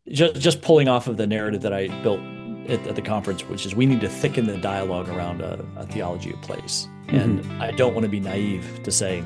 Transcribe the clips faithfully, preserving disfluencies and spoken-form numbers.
just just pulling off of the narrative that I built at, at the conference, which is we need to thicken the dialogue around a, a theology of place. And Hmm. I don't want to be naive to say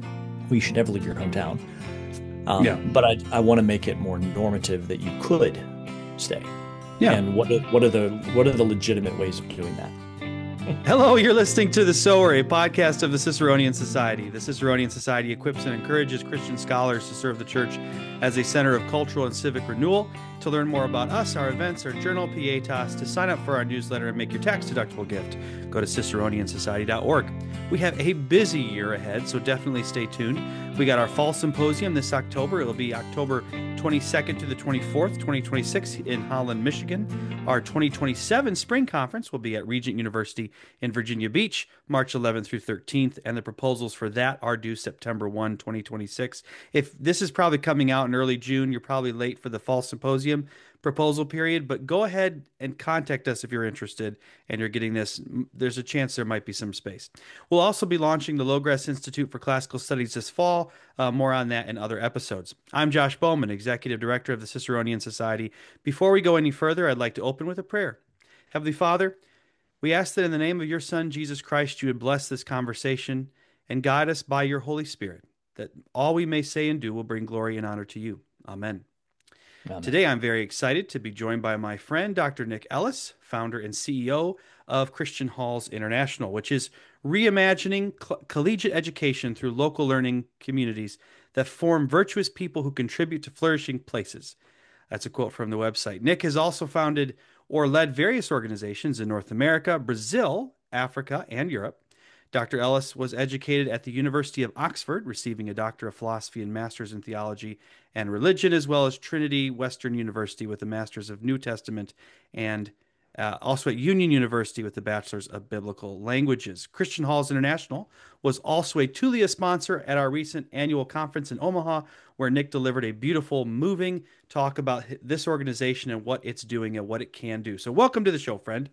we should never leave your hometown. Yeah. Um, but I, I want to make it more normative that you could stay. Yeah. And what are, what are the what are the legitimate ways of doing that? Hello, you're listening to The Sower, a podcast of the Ciceronian Society. The Ciceronian Society equips and encourages Christian scholars to serve the church as a center of cultural and civic renewal. To learn more about us, our events, our journal, Pietas, to sign up for our newsletter and make your tax-deductible gift, go to ciceronian society dot org. We have a busy year ahead, so definitely stay tuned. We got our fall symposium this October. It'll be October twenty-second to the twenty-fourth, twenty twenty-six in Holland, Michigan. Our twenty twenty-seven spring conference will be at Regent University in Virginia Beach, March eleventh through thirteenth, and the proposals for that are due September first, twenty twenty-six. If this is probably coming out in early June, you're probably late for the fall symposium proposal period, but go ahead and contact us if you're interested and you're getting this. There's a chance there might be some space. We'll also be launching the Logres Institute for Classical Studies this fall. Uh, more on that in other episodes. I'm Josh Bowman, Executive Director of the Ciceronian Society. Before we go any further, I'd like to open with a prayer. Heavenly Father, we ask that in the name of your Son, Jesus Christ, you would bless this conversation and guide us by your Holy Spirit, that all we may say and do will bring glory and honor to you. Amen. Amen. Today, I'm very excited to be joined by my friend, Doctor Nick Ellis, founder and C E O of Christian Halls International, which is reimagining co- collegiate education through local learning communities that form virtuous people who contribute to flourishing places. That's a quote from the website. Nick has also founded or led various organizations in North America, Brazil, Africa, and Europe. Doctor Ellis was educated at the University of Oxford, receiving a Doctor of Philosophy and Master's in Theology and Religion, as well as Trinity Western University with a Master's of New Testament, and uh, also at Union University with the Bachelor's of Biblical Languages. Christian Halls International was also a Tulia sponsor at our recent annual conference in Omaha, where Nick delivered a beautiful, moving talk about this organization and what it's doing and what it can do. So, welcome to the show, friend.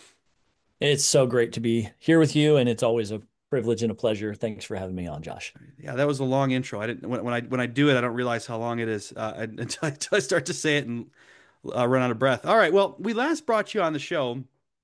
It's so great to be here with you, and it's always a privilege and a pleasure. Thanks for having me on, Josh. Yeah, that was a long intro. I didn't when, when I when I do it, I don't realize how long it is uh, until, I, until I start to say it and uh, run out of breath. All right. Well, we last brought you on the show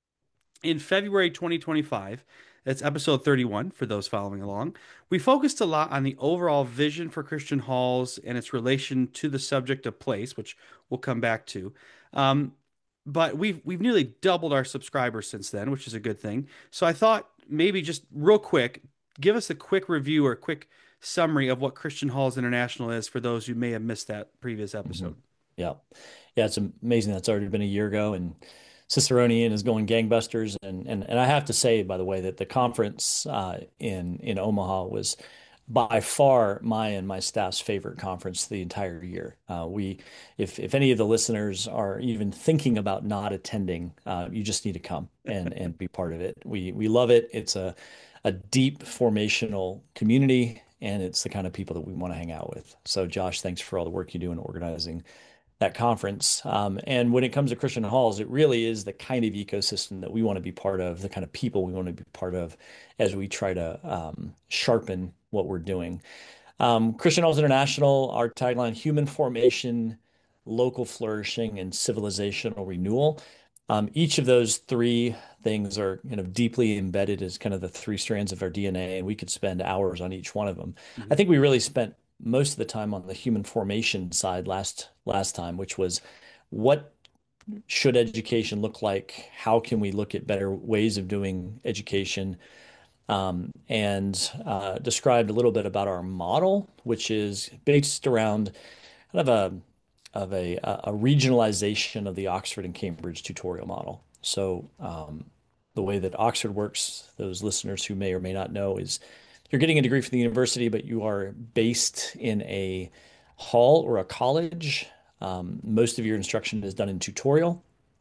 in February twenty twenty-five. That's episode thirty-one for those following along. We focused a lot on the overall vision for Christian Halls and its relation to the subject of place, which we'll come back to. Um, but we've we've nearly doubled our subscribers since then, which is a good thing. So I thought maybe just real quick, give us a quick review or a quick summary of what Christian Halls International is for those who may have missed that previous Mhm. episode. Yeah. Yeah, it's amazing. That's already been a year ago, and Ciceronian is going gangbusters. And and and I have to say, by the way, that the conference uh, in in Omaha was by far my and my staff's favorite conference the entire year. Uh, we, if if any of the listeners are even thinking about not attending, uh, you just need to come and and be part of it. We we love it. It's a a deep formational community, and it's the kind of people that we want to hang out with. So, Josh, thanks for all the work you do in organizing that conference. Um, and when it comes to Christian Halls, it really is the kind of ecosystem that we want to be part of, the kind of people we want to be part of as we try to um, sharpen what we're doing. Um, Christian Halls International, our tagline, human formation, local flourishing, and civilizational renewal. Um, each of those three things are kind of deeply embedded as kind of the three strands of our D N A, and we could spend hours on each one of them. I Mhm. think we really spent most of the time on the human formation side last last time, which was what should education look like? How can we look at better ways of doing education? Um, and uh, described a little bit about our model, which is based around kind of a of a, a regionalization of the Oxford and Cambridge tutorial model. So um, the way that Oxford works, those listeners who may or may not know, is you're getting a degree from the university, but you are based in a hall or a college. Um, most of your instruction is done in tutorial.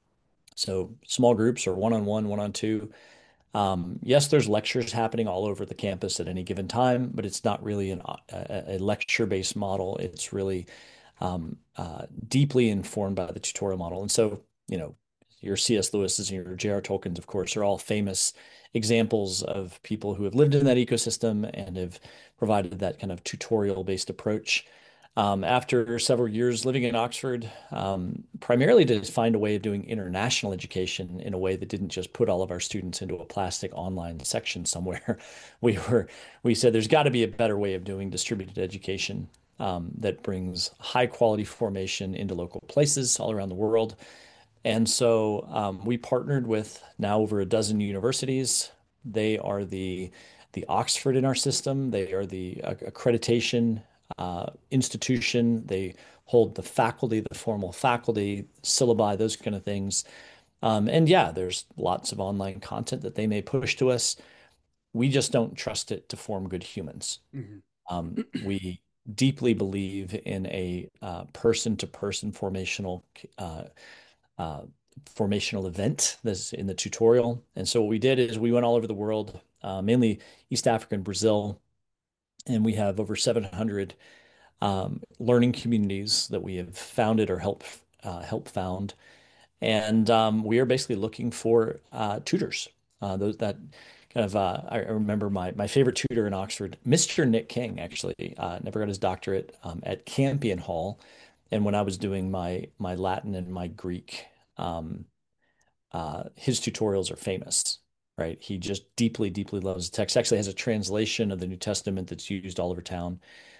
So small groups or one-on-one, one-on-two. Um, yes, there's lectures happening all over the campus at any given time, but it's not really an, a, a lecture-based model. It's really um, uh, deeply informed by the tutorial model. And so, you know, your C S. Lewis's and your J R. Tolkien's, of course, are all famous examples of people who have lived in that ecosystem and have provided that kind of tutorial-based approach. Um, after several years living in Oxford, um, primarily to find a way of doing international education in a way that didn't just put all of our students into a plastic online section somewhere. We were we said there's got to be a better way of doing distributed education um, that brings high quality formation into local places all around the world. And so um, we partnered with now over a dozen universities. They are the the Oxford in our system. They are the uh, accreditation uh, institution. They hold the faculty, the formal faculty, syllabi, those kind of things. Um, and yeah, there's lots of online content that they may push to us. We just don't trust it to form good humans. Mhm. Um, we deeply believe in a uh, person-to-person formational uh, uh, formational event that's in the tutorial. And so what we did is we went all over the world, uh, mainly East Africa and Brazil, and we have over seven hundred um, learning communities that we have founded or helped uh, help found. And um, we are basically looking for uh, tutors. Uh, those that kind of uh, I remember my my favorite tutor in Oxford, Mister Nick King, actually uh, never got his doctorate um, at Campion Hall. And when I was doing my my Latin and my Greek, um, uh, his tutorials are famous, right? He just deeply, deeply loves the text. Actually has a translation of the New Testament that's used all over town.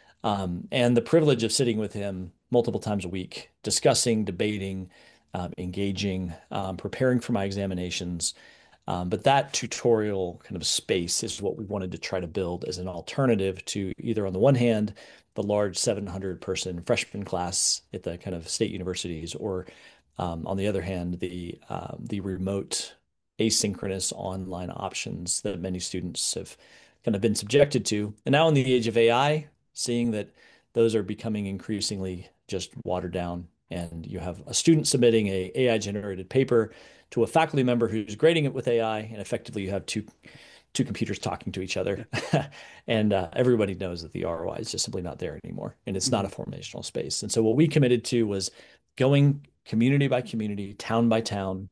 Um, and the privilege of sitting with him multiple times a week, discussing, debating, um, engaging, um, preparing for my examinations. Um, but that tutorial kind of space is what we wanted to try to build as an alternative to either, on the one hand, the large seven hundred person freshman class at the kind of state universities, or um, on the other hand, the uh, the remote asynchronous online options that many students have kind of been subjected to. And now in the age of A I, seeing that those are becoming increasingly just watered down, and you have a student submitting a AI generated paper to a faculty member who's grading it with A I, and effectively you have two two computers talking to each other, and uh, everybody knows that the R O I is just simply not there anymore, and it's not a Mhm. formational space. And so what we committed to was going community by community, town by town,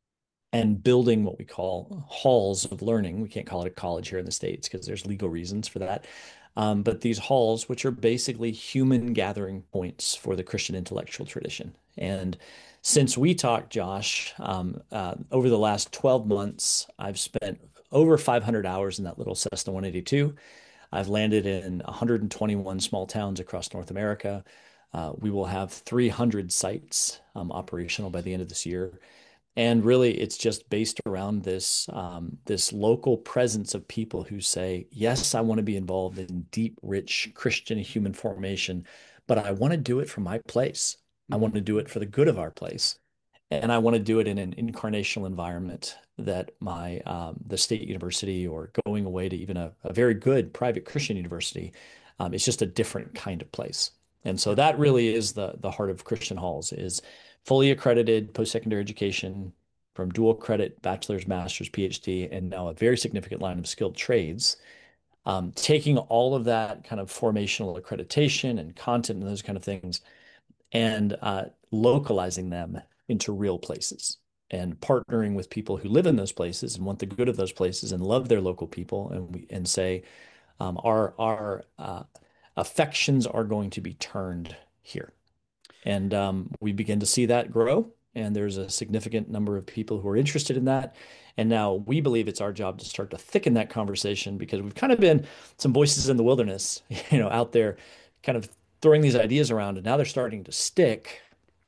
and building what we call halls of learning. We can't call it a college here in the States because there's legal reasons for that. Um, but these halls, which are basically human gathering points for the Christian intellectual tradition. And since we talked, Josh, um, uh, over the last twelve months, I've spent over five hundred hours in that little Cessna one eighty-two. I've landed in one hundred twenty-one small towns across North America. Uh, we will have three hundred sites um, operational by the end of this year. And really, it's just based around this um, this local presence of people who say, yes, I want to be involved in deep, rich Christian human formation, but I want to do it from my place. I want Mhm. to do it for the good of our place. And I want to do it in an incarnational environment that my um, the state university, or going away to even a, a very good private Christian university, um, it's just a different kind of place. And so Yeah. that really is the the heart of Christian Halls, is fully accredited post-secondary education from dual credit, bachelor's, master's, PhD, and now a very significant line of skilled trades. Um, taking all of that kind of formational accreditation and content and those kind of things, and uh, localizing them into real places, and partnering with people who live in those places and want the good of those places and love their local people, and we and say um, our our uh, affections are going to be turned here. And um, we begin to see that grow. And there's a significant number of people who are interested in that. And now we believe it's our job to start to thicken that conversation, because we've kind of been some voices in the wilderness, you know, out there kind of throwing these ideas around, and now they're starting to stick.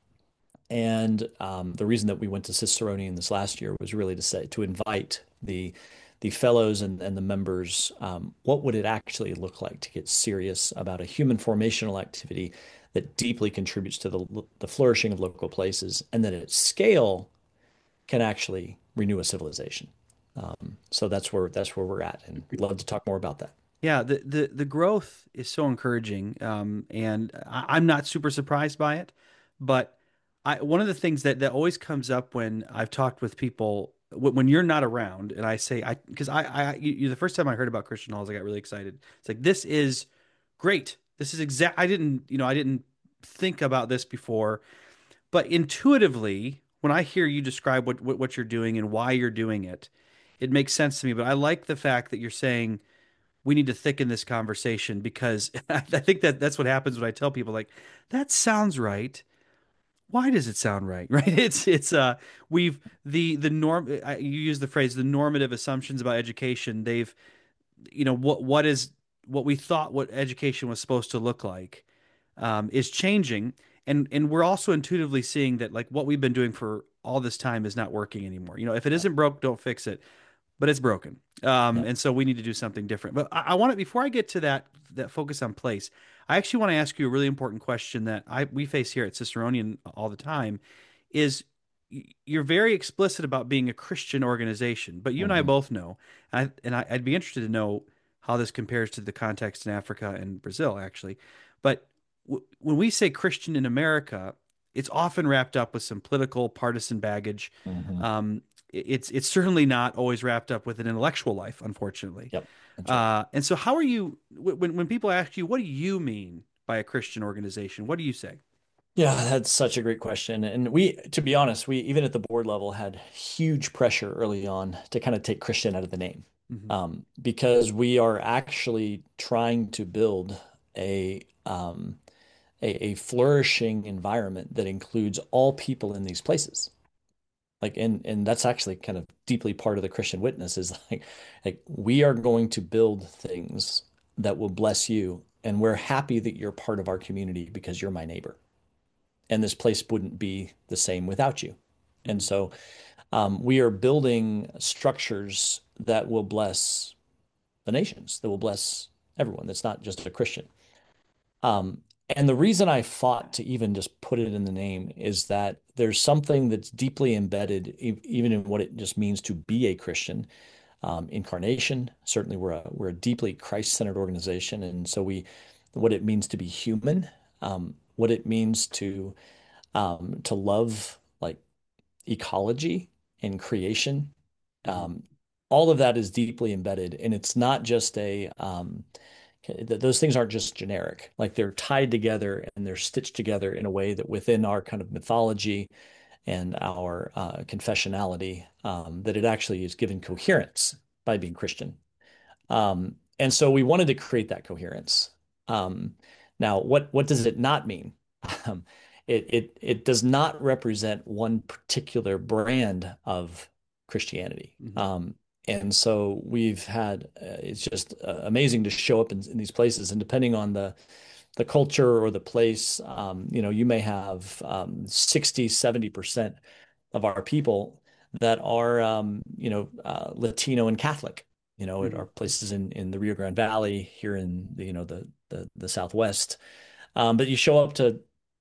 And um, the reason that we went to Ciceronian this last year was really to say, to invite the the fellows and, and the members, um, what would it actually look like to get serious about a human formational activity that deeply contributes to the, the flourishing of local places, and that at scale can actually renew a civilization. Um, so that's where that's where we're at, and love to talk more about that. Yeah, the, the the growth is so encouraging, um, and I, I'm not super surprised by it. But I one of the things that that always comes up when I've talked with people when, when you're not around, and I say I because I I you, you- the first time I heard about Christian Halls, I got really excited. It's like this is great. This is exact. I didn't you know I didn't think about this before, but intuitively, when I hear you describe what what, what you're doing and why you're doing it, it makes sense to me. But I like the fact that you're saying, we need to thicken this conversation because I think that that's what happens when I tell people like that sounds right. Why does it sound right? Right? It's it's uh we've the the norm I, you use the phrase the normative assumptions about education. They've you know what what is what we thought what education was supposed to look like um, is changing, and and we're also intuitively seeing that like what we've been doing for all this time is not working anymore. You know, if it Yeah. isn't broke, don't fix it, but it's broken. Um, Yeah. and so we need to do something different. But I, I want to, before I get to that, that focus on place, I actually want to ask you a really important question that I we face here at Ciceronian all the time is you're very explicit about being a Christian organization, but you and I Hmm. both know, and, I, and I, I'd be interested to know how this compares to the context in Africa and Brazil, actually. But w when we say Christian in America, it's often wrapped up with some political partisan baggage. Hmm. Um, it's it's certainly not always wrapped up with an intellectual life, unfortunately. Yep. That's right. Uh, and so, how are you when when people ask you, what do you mean by a Christian organization? What do you say? Yeah, that's such a great question. And we, to be honest, we even at the board level had huge pressure early on to kind of take Christian out of the name, Hmm. um, because we are actually trying to build a, um, a a flourishing environment that includes all people in these places. Like, and and that's actually kind of deeply part of the Christian witness is like, like we are going to build things that will bless you, and we're happy that you're part of our community because you're my neighbor and this place wouldn't be the same without you. And Hmm. so um, we are building structures that will bless the nations, that will bless everyone that's not just a Christian. Um, and the reason I fought to even just put it in the name is that there's something that's deeply embedded, e even in what it just means to be a Christian. Um, incarnation, certainly we're a we're a deeply Christ-centered organization, and so we, what it means to be human, um, what it means to um, to love like ecology and creation. Hmm. Um, all of that is deeply embedded, and it's not just a um, those things aren't just generic. Like they're tied together and they're stitched together in a way that within our kind of mythology and our uh, confessionality, um, that it actually is given coherence by being Christian. Um, and so we wanted to create that coherence. Um, now, what what does it not mean? Um, it it it does not represent one particular brand of Christianity. Hmm. Um, and so we've had uh, it's just uh, amazing to show up in, in these places, and depending on the the culture or the place, um, you know, you may have um, sixty, seventy percent of our people that are, um, you know, uh, Latino and Catholic. You know, at Hmm. our places in in the Rio Grande Valley here in the, you know, the the the Southwest. Um, but you show up to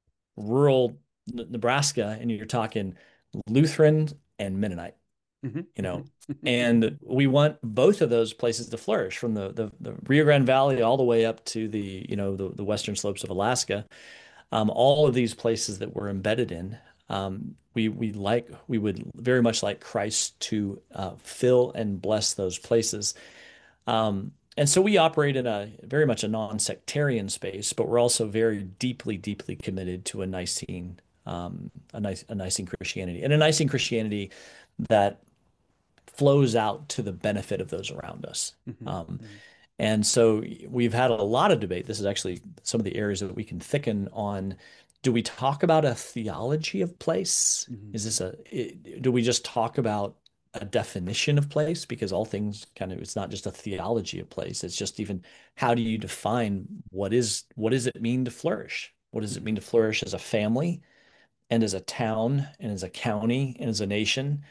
rural Nebraska and you're talking Lutheran and Mennonite, Hmm. you know, Hmm. and we want both of those places to flourish from the, the, the Rio Grande Valley all the way up to the, you know, the, the western slopes of Alaska. Um, all of these places that we're embedded in, um, we we like we would very much like Christ to uh, fill and bless those places. Um, and so we operate in a very much a non-sectarian space, but we're also very deeply, deeply committed to a Nicene, um, a nice, a Nicene Christianity, and a Nicene Christianity that flows out to the benefit of those around us. Hmm. Um, and so we've had a lot of debate. This is actually some of the areas that we can thicken on. Do we talk about a theology of place? Hmm. Is this a, do we just talk about a definition of place? Because all things kind of, it's not just a theology of place. It's just even how do you define what is, what does it mean to flourish? What does it Hmm. mean to flourish as a family and as a town and as a county and as a nation?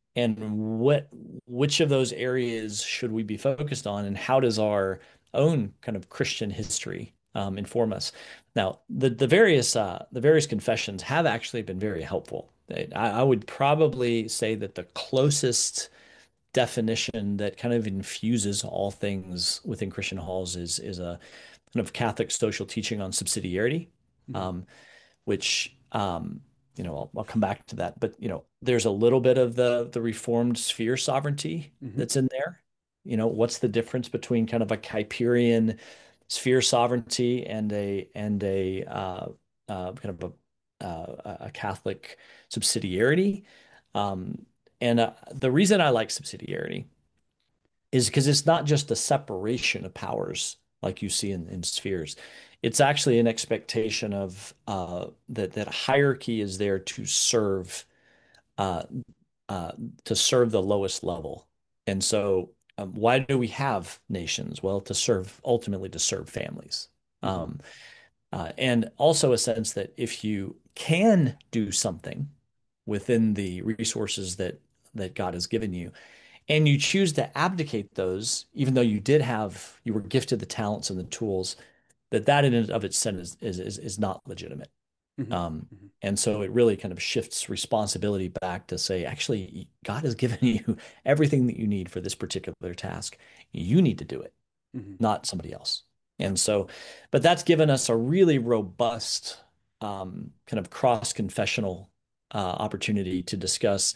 And what which of those areas should we be focused on, and how does our own kind of Christian history um, inform us? Now, the the various uh, the various confessions have actually been very helpful. I, I would probably say that the closest definition that kind of infuses all things within Christian halls is is a kind of Catholic social teaching on subsidiarity. Hmm. Um, which um, you know, I'll, I'll come back to that. But you know, there's a little bit of the the reformed sphere sovereignty Hmm. that's in there. You know, what's the difference between kind of a Kuyperian sphere sovereignty and a and a uh, uh, kind of a uh, a Catholic subsidiarity? Um, and uh, the reason I like subsidiarity is because it's not just a separation of powers like you see in, in spheres. It's actually an expectation of uh, that that hierarchy is there to serve uh, uh, to serve the lowest level. And so, um, why do we have nations? Well, to serve ultimately to serve families. Hmm. Um, uh, and also a sense that if you can do something within the resources that that God has given you, and you choose to abdicate those, even though you did have, you were gifted the talents and the tools, that that in and of itself is is is, is not legitimate. Hmm. Um, Hmm. and so it really kind of shifts responsibility back to say, actually, God has given you everything that you need for this particular task. You need to do it, Hmm. not somebody else. Yeah. And so, but that's given us a really robust um, kind of cross-confessional uh, opportunity to discuss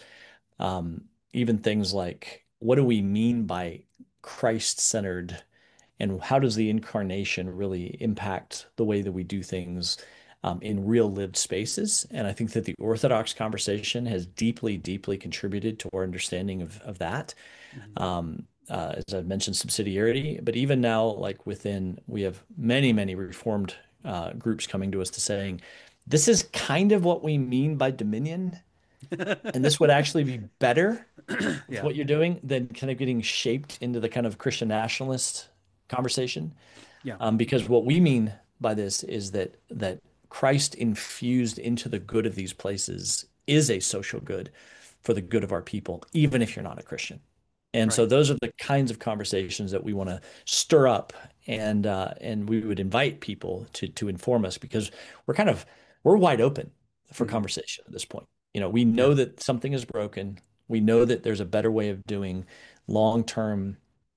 um, even things like what do we mean by Christ-centered, and how does the incarnation really impact the way that we do things um, in real lived spaces? And I think that the Orthodox conversation has deeply, deeply contributed to our understanding of, of that. Hmm. Um, uh, as I've mentioned, subsidiarity, but even now, like within, we have many, many Reformed uh, groups coming to us to saying, this is kind of what we mean by dominion, and this would actually be better with Yeah. what you're doing than kind of getting shaped into the kind of Christian nationalist conversation. Yeah. Um, because what we mean by this is that that Christ infused into the good of these places is a social good for the good of our people, even if you're not a Christian. And so Right. those are the kinds of conversations that we want to stir up, and uh, and we would invite people to to inform us because we're kind of we're wide open for Hmm. conversation at this point. You know, we Yeah. know that something is broken. We know that there's a better way of doing long-term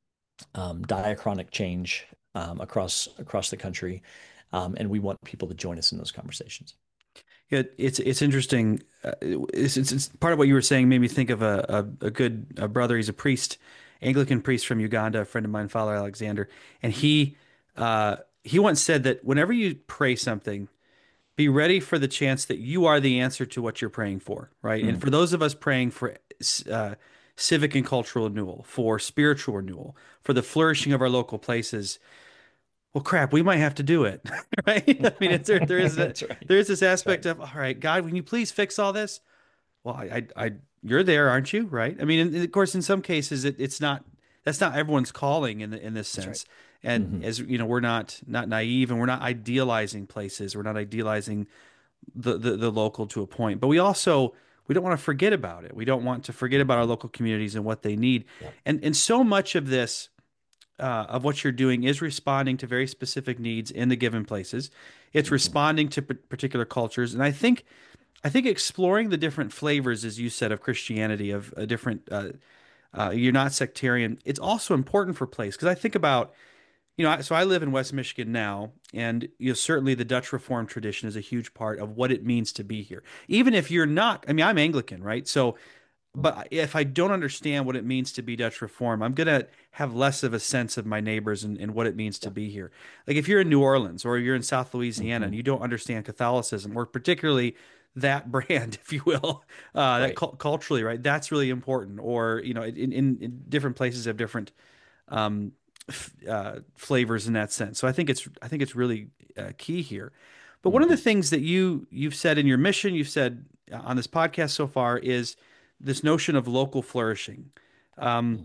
um, diachronic change um, across across the country, um, and we want people to join us in those conversations. Yeah, it's it's interesting. Uh, it's, it's, it's part of what you were saying made me think of a a, a good a brother. He's a priest, Anglican priest from Uganda, a friend of mine, Father Alexander, and he uh, he once said that whenever you pray something, be ready for the chance that you are the answer to what you're praying for, right? And Mm, for those of us praying for uh, civic and cultural renewal, for spiritual renewal, for the flourishing of our local places, well, crap, we might have to do it, right? I mean, it's, there there is a, that's right. there is this That's right. aspect of, all right, God, can you please fix all this? Well, I, I, I you're there, aren't you? Right? I mean, and of course, in some cases, it, it's not. That's not everyone's calling in the, in this That's right. sense. And Hmm. as you know, we're not not naive, and we're not idealizing places. We're not idealizing the, the the local to a point. But we also we don't want to forget about it. We don't want to forget about our local communities and what they need. Yep. And and so much of this uh, of what you're doing is responding to very specific needs in the given places. It's Hmm. responding to p- particular cultures, and I think I think exploring the different flavors, as you said, of Christianity, of a different, uh, uh, you're not sectarian. It's also important for place because I think about, you know, so I live in West Michigan now, and you know, certainly the Dutch Reformed tradition is a huge part of what it means to be here. Even if you're not, I mean, I'm Anglican, right? So but if I don't understand what it means to be Dutch Reform, I'm gonna have less of a sense of my neighbors and, and what it means to Yep. be here. Like if you're in New Orleans or you're in South Louisiana and Hmm. you don't understand Catholicism or particularly that brand, if you will, uh, that Right. cu- culturally, right? That's really important. Or you know, in, in, in different places have different um, f- uh, flavors in that sense. So I think it's I think it's really uh, key here. But one of the Hmm. things that you you've said in your mission, you've said uh, on this podcast so far is this notion of local flourishing. Um,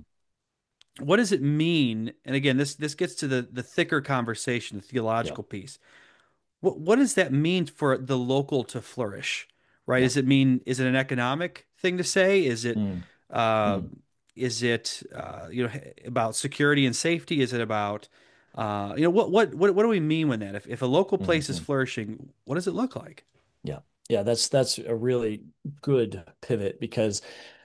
what does it mean? And again, this this gets to the the thicker conversation, the Yep. theological piece. What what does that mean for the local to flourish? Right? Yep. Does it mean is it an economic thing to say? Is it Mm. uh, Mm. is it uh, you know about security and safety? Is it about uh, you know what what what what do we mean with that? If if a local place is Hmm. flourishing, what does it look like? Yeah. Yeah. That's that's a really good pivot because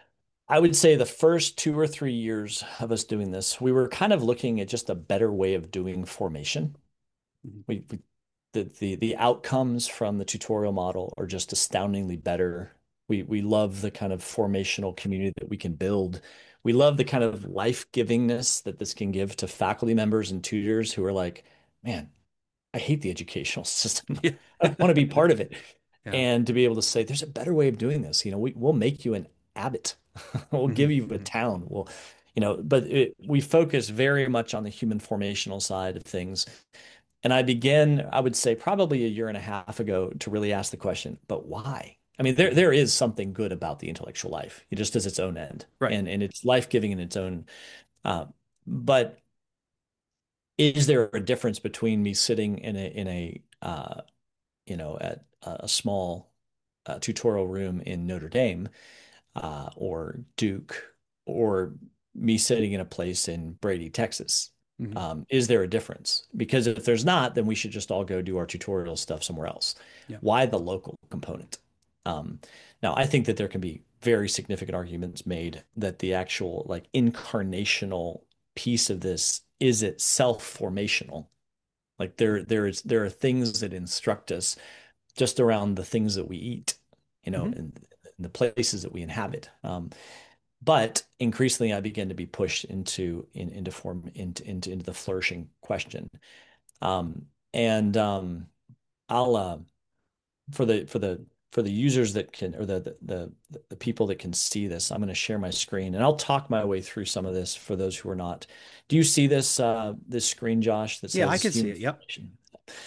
I would say the first two or three years of us doing this, we were kind of looking at just a better way of doing formation. Mhm. We, we the, the the outcomes from the tutorial model are just astoundingly better. We we love the kind of formational community that we can build. We love the kind of life-givingness that this can give to faculty members and tutors who are like, man, I hate the educational system. Yeah. I don't want to be part of it. Yeah. And to be able to say, there's a better way of doing this. You know, we, we'll make you an abbot. We'll Hmm. give you a Hmm. town. We'll, you know, but it, we focus very much on the human formational side of things. And I began, I would say, probably a year and a half ago to really ask the question, but why? I mean, there Mhm. there is something good about the intellectual life. It just has its own end, Right. and and it's life-giving in its own. Uh, but is there a difference between me sitting in a in a uh, you know at a small uh, tutorial room in Notre Dame uh, or Duke, or me sitting in a place in Brady, Texas? Hmm. Um, is there a difference? Because if there's not, then we should just all go do our tutorial stuff somewhere else. Yeah. Why the local component? Um, Now, I think that there can be very significant arguments made that the actual like incarnational piece of this is itself formational. Like there, there is there are things that instruct us just around the things that we eat, you know, Hmm. and, and the places that we inhabit. Um, but increasingly, I began to be pushed into in, into form into, into into the flourishing question. Um, and um, I'll uh, for the for the for the users that can or the the the, the people that can see this, I'm going to share my screen and I'll talk my way through some of this for those who are not. Do you see this uh, this screen, Josh, that Yeah, I says can see human it. Yep. formation?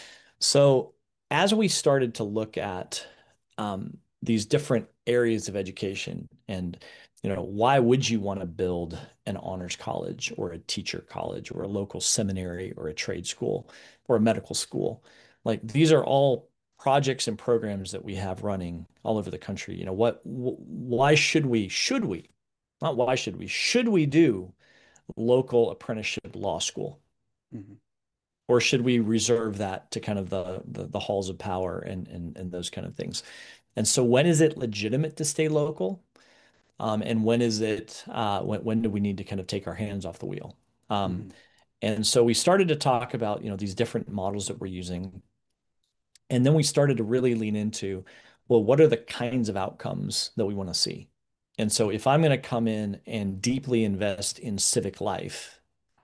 So as we started to look at um, these different areas of education and, you know, why would you want to build an honors college or a teacher college or a local seminary or a trade school or a medical school? Like these are all projects and programs that we have running all over the country. You know, what, wh- why should we, should we, not why should we, should we do local apprenticeship law school? Hmm. Or should we reserve that to kind of the, the the halls of power and and and those kind of things? And so when is it legitimate to stay local? Um, and when is it uh, when when do we need to kind of take our hands off the wheel? Um, Hmm. and so we started to talk about, you know, these different models that we're using. And then we started to really lean into, well, what are the kinds of outcomes that we want to see? And so if I'm going to come in and deeply invest in civic life,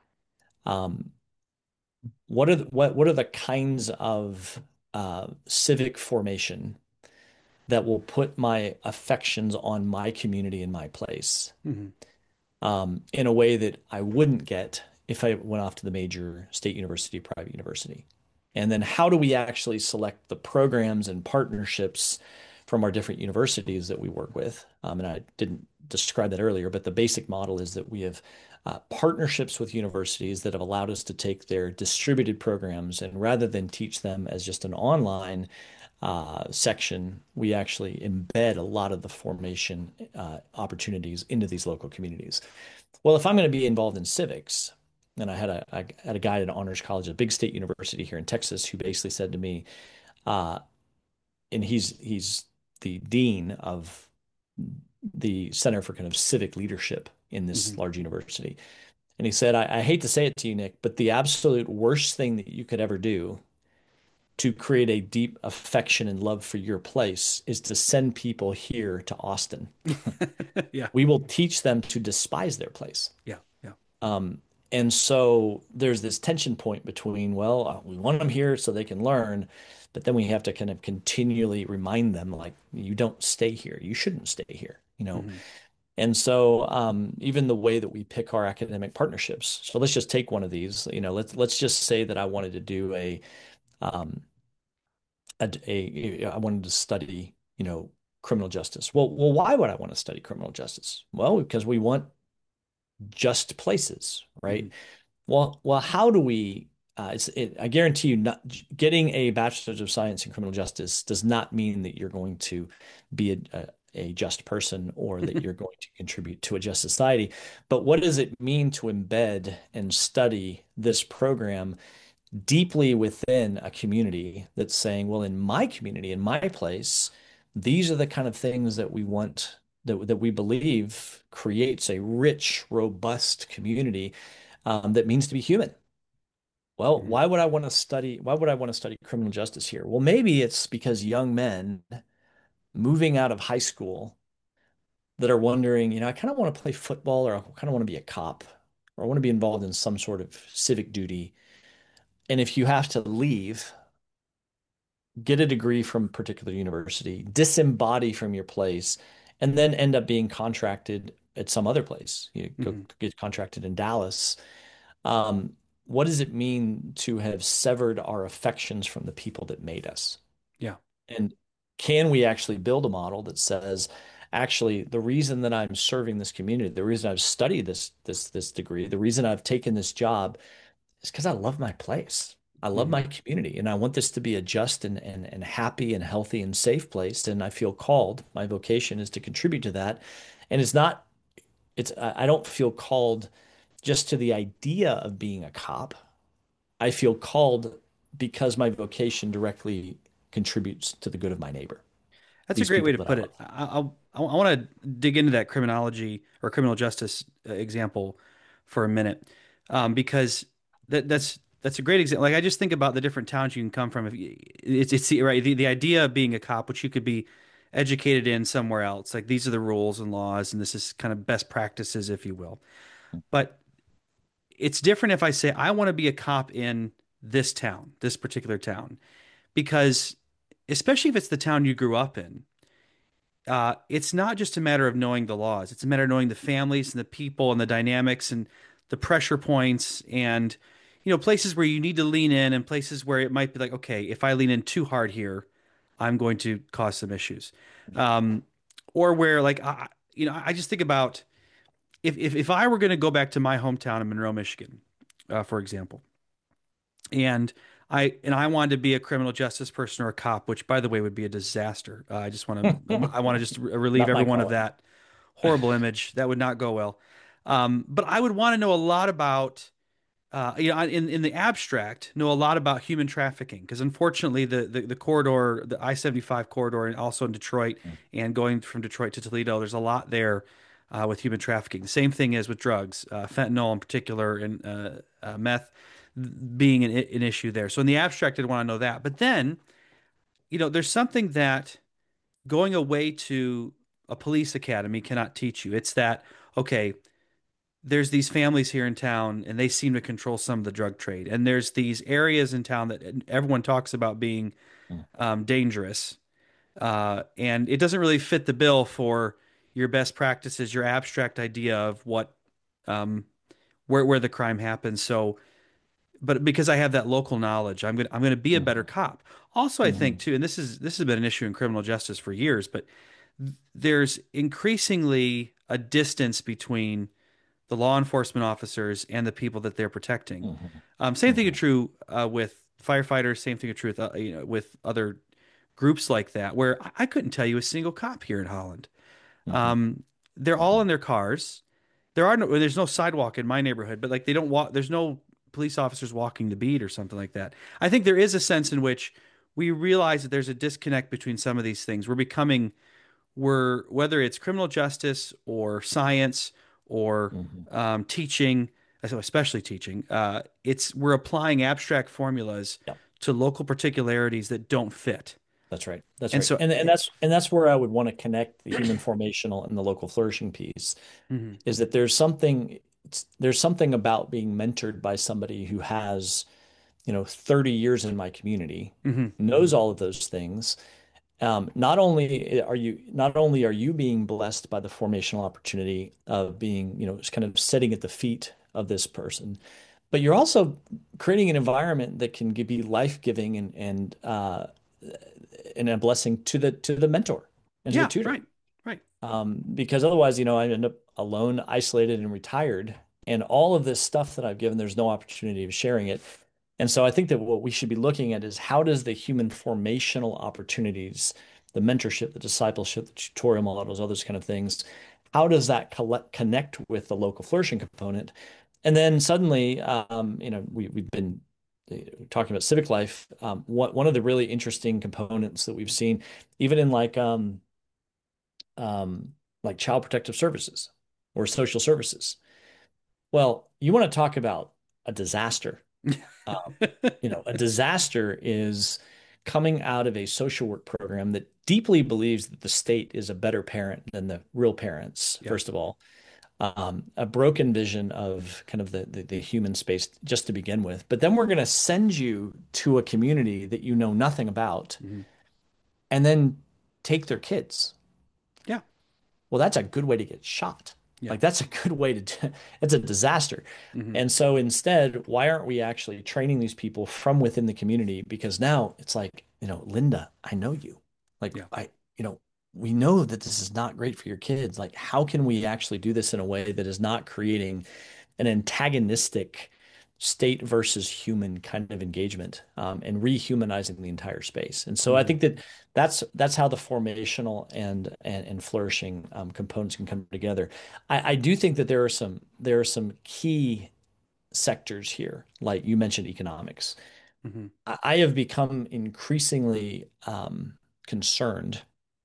um, what are the, what what are the kinds of uh, civic formation that will put my affections on my community and my place Hmm. um, in a way that I wouldn't get if I went off to the major state university, private university? And then how do we actually select the programs and partnerships from our different universities that we work with? Um, and I didn't describe that earlier, but the basic model is that we have uh, partnerships with universities that have allowed us to take their distributed programs and rather than teach them as just an online uh, section, we actually embed a lot of the formation uh, opportunities into these local communities. Well, if I'm going to be involved in civics, and I had a I had a guy at an honors college, a big state university here in Texas, who basically said to me, uh, and he's he's the dean of the Center for kind of Civic Leadership in this Hmm. large university, and he said, I, I hate to say it to you, Nick, but the absolute worst thing that you could ever do to create a deep affection and love for your place is to send people here to Austin. Yeah. We will teach them to despise their place. Yeah. Yeah. Um, and so there's this tension point between, well, uh, we want them here so they can learn, but then we have to kind of continually remind them, like, you don't stay here. You shouldn't stay here, you know? Hmm. And so um, even the way that we pick our academic partnerships. So let's just take one of these, you know, let's let's just say that I wanted to do a um, a, a, I wanted to study, you know, criminal justice. Well, well, why would I want to study criminal justice? Well, because we want just places, Hmm. right? Well, well, how do we? Uh, it's, it, I guarantee you, not getting a bachelor's of science in criminal justice does not mean that you're going to be a, a, a just person or that you're going to contribute to a just society. But what does it mean to embed and study this program deeply within a community that's saying, well, in my community, in my place, these are the kind of things that we want, that, that we believe creates a rich, robust community um, that means to be human. Well, Hmm. why would I want to study? Why would I want to study criminal justice here? Well, maybe it's because young men moving out of high school that are wondering, you know, I kind of want to play football or I kind of want to be a cop or I want to be involved in some sort of civic duty. And if you have to leave, get a degree from a particular university, disembody from your place, and then end up being contracted at some other place, you go Hmm. get contracted in Dallas. Um, what does it mean to have severed our affections from the people that made us? Yeah. And can we actually build a model that says, actually, the reason that I'm serving this community, the reason I've studied this this this degree, the reason I've taken this job is because I love my place. I love Hmm. my community, and I want this to be a just and, and and happy and healthy and safe place. And I feel called. My vocation is to contribute to that. And it's not, it's I I don't feel called just to the idea of being a cop. I feel called because my vocation directly contributes to the good of my neighbor, That's a these great way people to that I put it. love. I, I, I want to dig into that criminology or criminal justice uh, example for a minute, um, because that that's that's a great example. Like I just think about the different towns you can come from. If you, it's it's the, right the, the idea of being a cop, which you could be educated in somewhere else. Like these are the rules and laws, and this is kind of best practices, if you will. But it's different if I say I want to be a cop in this town, this particular town, because especially if it's the town you grew up in, uh, it's not just a matter of knowing the laws. It's a matter of knowing the families and the people and the dynamics and the pressure points and, you know, places where you need to lean in and places where it might be like, okay, if I lean in too hard here, I'm going to cause some issues. Um, or where like, I, you know, I just think about if, if, if I were going to go back to my hometown in Monroe, Michigan, uh, for example, and I and I wanted to be a criminal justice person or a cop, which by the way would be a disaster. Uh, I just want to I want to just re- relieve Not my everyone of calling. that horrible image. That would not go well. Um, but I would want to know a lot about uh, you know, in in the abstract, know a lot about human trafficking because unfortunately the, the the corridor, the I seventy-five corridor, and also in Detroit and going from Detroit to Toledo, there's a lot there uh, with human trafficking. The same thing is with drugs, uh, fentanyl in particular, and uh, uh, meth being an, an issue there. So in the abstract, I'd want to know that. But then, you know, there's something that going away to a police academy cannot teach you. It's that, okay, there's these families here in town and they seem to control some of the drug trade. And there's these areas in town that everyone talks about being um, dangerous. Uh, and it doesn't really fit the bill for your best practices, your abstract idea of what, um, where, where the crime happens. So, but because I have that local knowledge, I'm gonna I'm gonna be a better Mhm. cop. Also, I think Mhm. too, and this is this has been an issue in criminal justice for years, but there's increasingly a distance between the law enforcement officers and the people that they're protecting. Mhm. Um, same thing is Mhm. true uh, with firefighters. Same thing is true with uh, you know with other groups like that, where I I couldn't tell you a single cop here in Holland. Mhm. Um, they're all Mhm. in their cars. There are no, there's no sidewalk in my neighborhood, but like they don't walk, there's no police officers walking the beat or something like that. I think there is a sense in which we realize that there's a disconnect between some of these things. We're becoming, we're, whether it's criminal justice or science or Mhm. um, teaching, so especially teaching, uh, it's, we're applying abstract formulas Yep, to local particularities that don't fit. that's right. That's And right. so, And and it, that's and that's where I would want to connect the human formational and the local flourishing piece mhm, is that there's something it's, there's something about being mentored by somebody who has, you know, thirty years in my community, mhm, knows all of those things. Um, not only are you not only are you being blessed by the formational opportunity of being, you know, just kind of sitting at the feet of this person, but you're also creating an environment that can be life-giving and and uh, and a blessing to the to the mentor and to the yeah, tutor. right, right. Um, because otherwise, you know, I end up alone, isolated, and retired, and all of this stuff that I've given, there's no opportunity of sharing it. And so I think that what we should be looking at is how does the human formational opportunities, the mentorship, the discipleship, the tutorial models, all those kind of things, how does that collect, connect with the local flourishing component? And then suddenly, um, you know, we, we've been uh, talking about civic life. Um, what, one of the really interesting components that we've seen, even in like um, um, like child protective services or social services. Well, you want to talk about a disaster. Um, you know, a disaster is coming out of a social work program that deeply believes that the state is a better parent than the real parents, Yep. first of all. Um, a broken vision of kind of the, the the human space just to begin with. But then we're going to send you to a community that you know nothing about Mhm. and then take their kids. Yeah. Well, that's a good way to get shot. Yeah. Like that's a good way to do, it's a disaster. Hmm. And so instead, why aren't we actually training these people from within the community? Because now it's like, you know, Linda, I know you. Like Yeah. I, you know, we know that this is not great for your kids. Like, how can we actually do this in a way that is not creating an antagonistic state versus human kind of engagement, um, and rehumanizing the entire space? And so I Hmm. think that that's that's how the formational and and, and flourishing um, components can come together. I, I do think that there are some there are some key sectors here, like you mentioned economics. Hmm. I, I have become increasingly um, concerned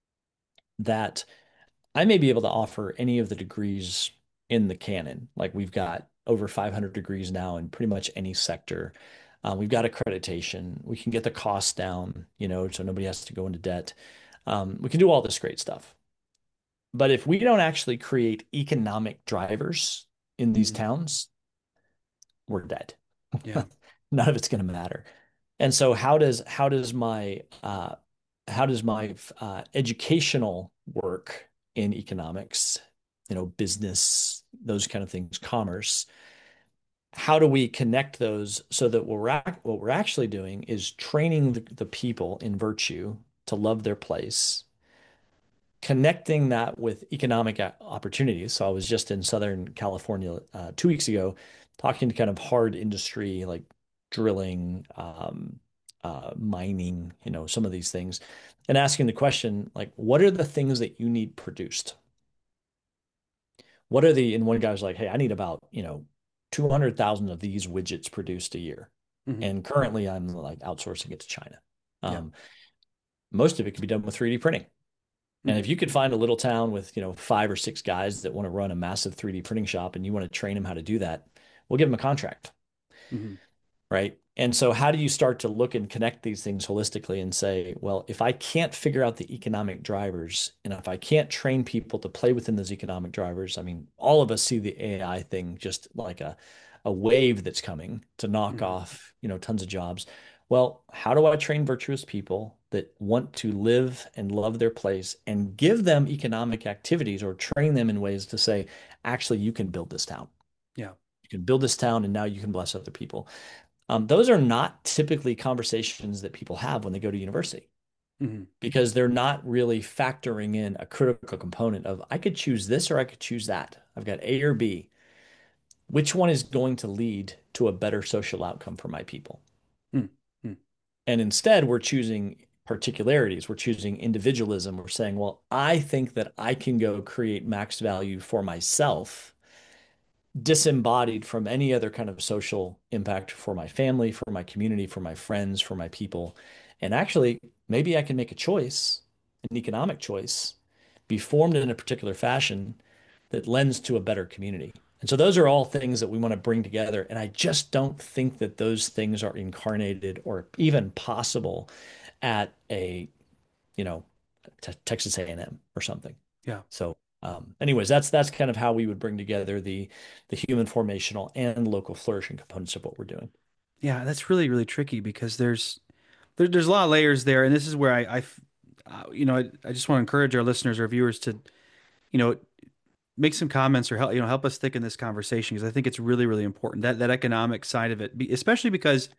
that I may be able to offer any of the degrees in the canon. Like we've got over five hundred degrees now in pretty much any sector. Uh, we've got accreditation. We can get the costs down, you know, so nobody has to go into debt. Um, we can do all this great stuff. But if we don't actually create economic drivers in these Hmm. towns, we're dead. Yeah. None of it's going to matter. And so how does how does my uh, how does my uh, educational work in economics, you know, business, those kind of things, commerce, how do we connect those so that what we're ac- what we're actually doing is training the, the people in virtue to love their place, connecting that with economic opportunities. So I was just in Southern California uh, two weeks ago, talking to kind of hard industry like drilling, um, uh, mining, you know, some of these things, and asking the question like, what are the things that you need produced? What are the, and one guy was like, hey, I need about, you know, two hundred thousand of these widgets produced a year. Hmm. And currently I'm like outsourcing it to China. Yeah. Um, Most of it can be done with three D printing. And if Hmm. you could find a little town with, you know, five or six guys that want to run a massive three D printing shop and you want to train them how to do that, we'll give them a contract, Hmm. right? And so how do you start to look and connect these things holistically and say, well, if I can't figure out the economic drivers and if I can't train people to play within those economic drivers, I mean, all of us see the A I thing just like a a wave that's coming to knock Hmm. off, you know, tons of jobs. Well, how do I train virtuous people that want to live and love their place and give them economic activities or train them in ways to say, actually, you can build this town. Yeah. You can build this town and now you can bless other people. Um, those are not typically conversations that people have when they go to university Hmm. because they're not really factoring in a critical component of I could choose this or I could choose that. I've got A or B. Which one is going to lead to a better social outcome for my people? Hmm. And instead, we're choosing particularities. We're choosing individualism. We're saying, well, I think that I can go create max value for myself disembodied from any other kind of social impact for my family, for my community, for my friends, for my people. And actually, maybe I can make a choice, an economic choice, be formed in a particular fashion that lends to a better community. And so those are all things that we want to bring together. And I just don't think that those things are incarnated or even possible at a, you know, t Texas A and M or something. Yeah. So, um, anyways, that's that's kind of how we would bring together the the human formational and local flourishing components of what we're doing. Yeah. That's really, really tricky because there's there, there's a lot of layers there, and this is where I, I f- uh, you know, I, I just want to encourage our listeners or viewers to, you know, make some comments or help, you know, help us thicken this conversation because I think it's really, really important that that economic side of it, be- especially because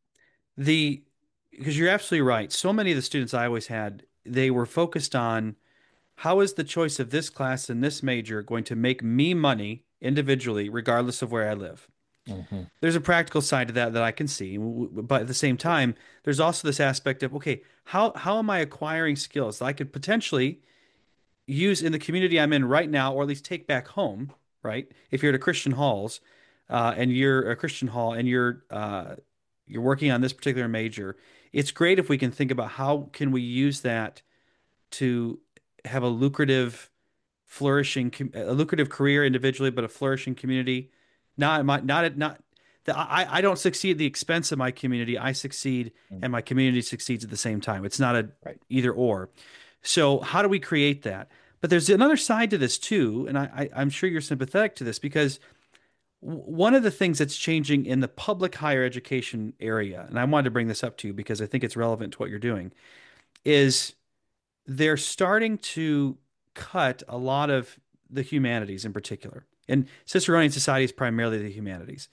the because you're absolutely right. So many of the students I always had, they were focused on how is the choice of this class and this major going to make me money individually, regardless of where I live. Mhm. There's a practical side to that that I can see, but at the same time, there's also this aspect of okay, how how am I acquiring skills that I could potentially use in the community I'm in right now, or at least take back home, right? If you're at a Christian halls, uh, and you're a Christian hall and you're uh, you're working on this particular major, it's great if we can think about how can we use that to have a lucrative flourishing a lucrative career individually, but a flourishing community. Not my not not that I I don't succeed at the expense of my community. I succeed Mm. and my community succeeds at the same time. It's not a Right. either or. So how do we create that? But there's another side to this too, and I, I I'm sure you're sympathetic to this because one of the things that's changing in the public higher education area, and I wanted to bring this up to you because I think it's relevant to what you're doing, is they're starting to cut a lot of the humanities in particular, and Ciceronian society is primarily the humanities.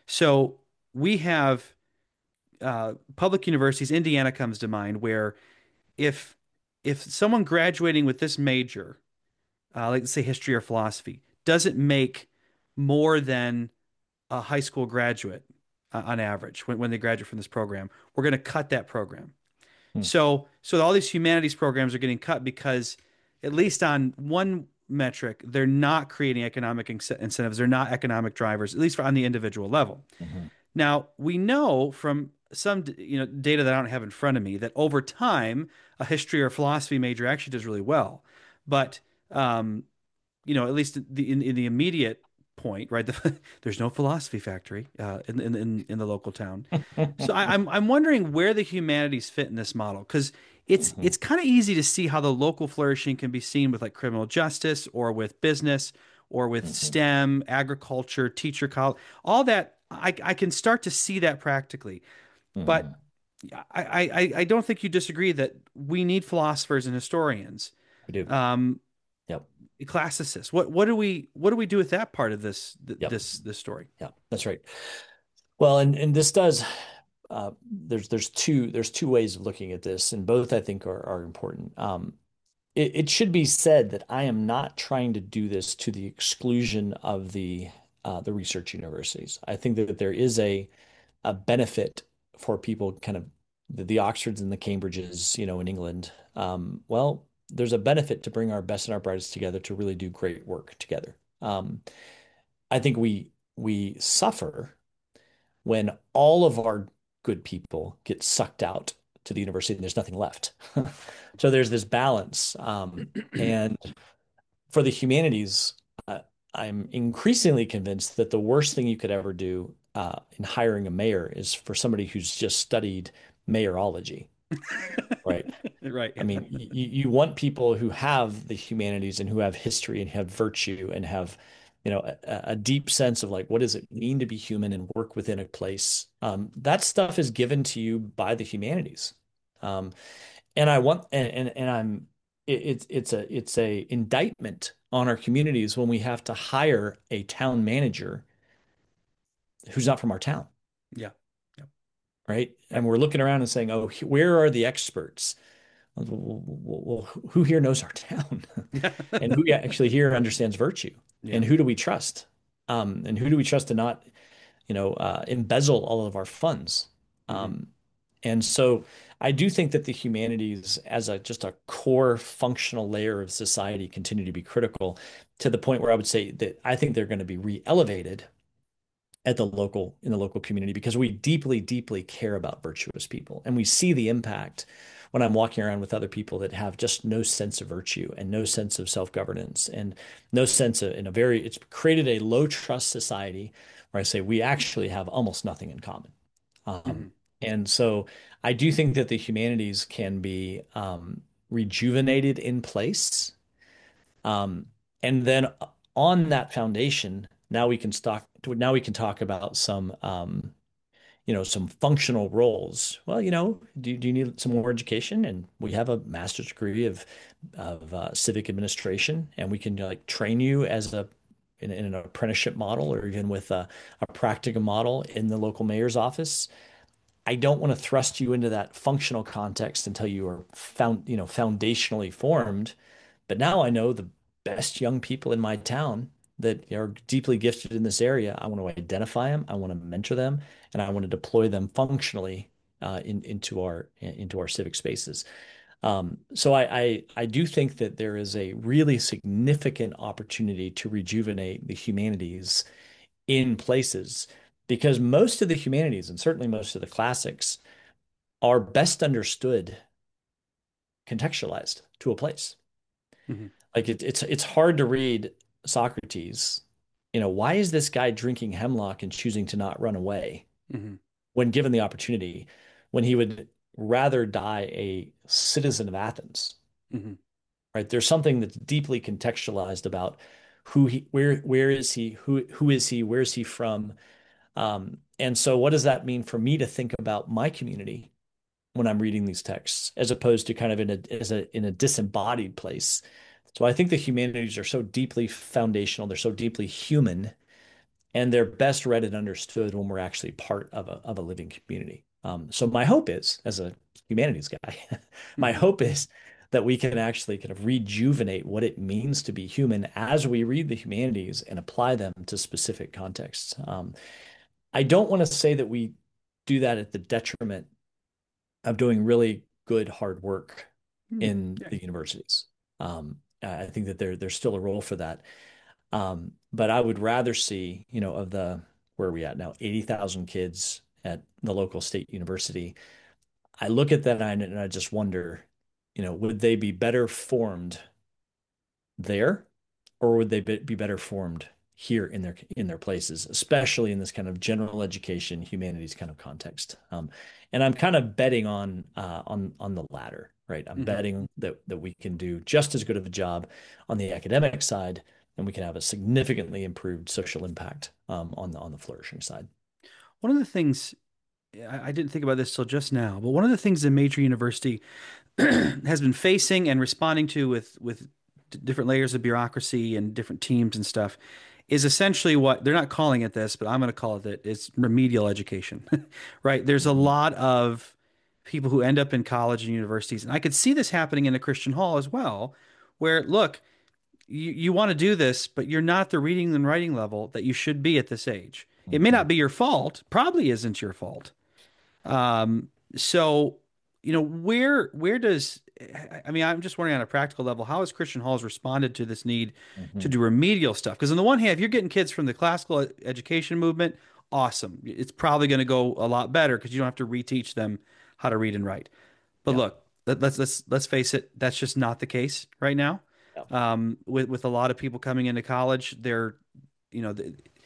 So we have uh, public universities. Indiana comes to mind, where if if someone graduating with this major, uh, like let's say history or philosophy, doesn't make more than a high school graduate uh, on average when, when they graduate from this program, we're going to cut that program. Hmm. So, so all these humanities programs are getting cut because, at least on one metric, they're not creating economic incentives. They're not economic drivers, at least for on the individual level. Mhm. Now, we know from some, you know, data that I don't have in front of me that over time, a history or philosophy major actually does really well. But um, you know, at least the in, in the immediate point, right? The, there's no philosophy factory uh, in, in in in the local town. So I, I'm I'm wondering where the humanities fit in this model, because it's Mhm. it's kind of easy to see how the local flourishing can be seen with like criminal justice or with business or with Mhm. STEM, agriculture, teacher college, all that. I, I can start to see that practically, but Mhm. I, I I don't think you disagree that we need philosophers and historians, We do. um, Yep. classicists. What what do we what do we do with that part of this Yep. this this story? Yep. That's right. Well, and and this does uh, there's there's two there's two ways of looking at this, and both I think are are important. Um, it, it should be said that I am not trying to do this to the exclusion of the uh, the research universities. I think that there is a a benefit for people kind of the, the Oxfords and the Cambridges, you know, in England. Um, well, there's a benefit to bring our best and our brightest together to really do great work together. Um, I think we we suffer when all of our good people get sucked out to the university and there's nothing left. So there's this balance. Um, and for the humanities, uh, I'm increasingly convinced that the worst thing you could ever do uh, in hiring a mayor is for somebody who's just studied mayorology, right? Right. I Yeah. mean, you, you want people who have the humanities and who have history and have virtue and have, you know, a, a deep sense of like, what does it mean to be human and work within a place? Um, that stuff is given to you by the humanities. Um, and I want, and, and, and I'm, it, it's, it's a, it's a indictment on our communities when we have to hire a town manager who's not from our town, Yeah. Yeah. right? Right. And we're looking around and saying, oh, where are the experts? Well, well, who here knows our town? Yeah. And who actually here understands virtue? Yeah. And who do we trust? Um, and who do we trust to not, you know, uh, embezzle all of our funds? Hmm. Um, and so I do think that the humanities as a just a core functional layer of society continue to be critical to the point where I would say that I think they're going to be re-elevated at the local in the local community because we deeply, deeply care about virtuous people. And we see the impact when I'm walking around with other people that have just no sense of virtue and no sense of self-governance and no sense of in a very it's created a low trust society where I say we actually have almost nothing in common. Um, Hmm. and so I do think that the humanities can be um, rejuvenated in place. Um, and then on that foundation, now we can talk. Now we can talk about some, um, you know, some functional roles. Well, you know, do, do you need some more education? And we have a master's degree of of uh, civic administration, and we can like train you as a in, in an apprenticeship model or even with a, a practicum model in the local mayor's office. I don't want to thrust you into that functional context until you are found, you know, foundationally formed. But now I know the best young people in my town that are deeply gifted in this area. I want to identify them, I want to mentor them, and I want to deploy them functionally uh, in, into our into our civic spaces. Um, so I, I I do think that there is a really significant opportunity to rejuvenate the humanities in places because most of the humanities and certainly most of the classics are best understood contextualized to a place. Hmm. Like it, it's it's hard to read Socrates. You know, why is this guy drinking hemlock and choosing to not run away Hmm. when given the opportunity, when he would rather die a citizen of Athens, Hmm. right? There's something that's deeply contextualized about who he, where, where is he, who, who is he, where is he from? Um, and so what does that mean for me to think about my community when I'm reading these texts, as opposed to kind of in a as a in a disembodied place So I think the humanities are so deeply foundational, they're so deeply human, and they're best read and understood when we're actually part of a of a living community. Um, so my hope is, as a humanities guy, my Hmm. hope is that we can actually kind of rejuvenate what it means to be human as we read the humanities and apply them to specific contexts. Um, I don't want to say that we do that at the detriment of doing really good hard work Hmm. in Yeah. the universities. Um, I think that there there's still a role for that. Um, but I would rather see, you know, of the where are we at now, eighty thousand kids at the local state university. I look at that and I, and I just wonder, you know, would they be better formed there, or would they be, be better formed here in their in their places, especially in this kind of general education, humanities kind of context? Um, and I'm kind of betting on uh, on on the latter, right? I'm Hmm. betting that that we can do just as good of a job on the academic side, and we can have a significantly improved social impact um, on the on the flourishing side. One of the things I, I didn't think about this till just now, but one of the things a major university has been facing and responding to with with different layers of bureaucracy and different teams and stuff is essentially what they're not calling it this, but I'm going to call it that. It's remedial education, right? There's a Mhm. lot of people who end up in college and universities, and I could see this happening in a Christian hall as well, where look, you, you want to do this, but you're not the reading and writing level that you should be at this age. It may Mhm. not be your fault, probably isn't your fault. Um, so, you know, where where does I mean, I'm just wondering on a practical level, how has Christian Halls responded to this need to Mhm. do remedial stuff? Because on the one hand, if you're getting kids from the classical e- education movement, awesome. It's probably going to go a lot better because you don't have to reteach them how to read and write. But Yeah. look, let, let's let's let's face it, that's just not the case right now. Yeah. Um, with with a lot of people coming into college, they're you know,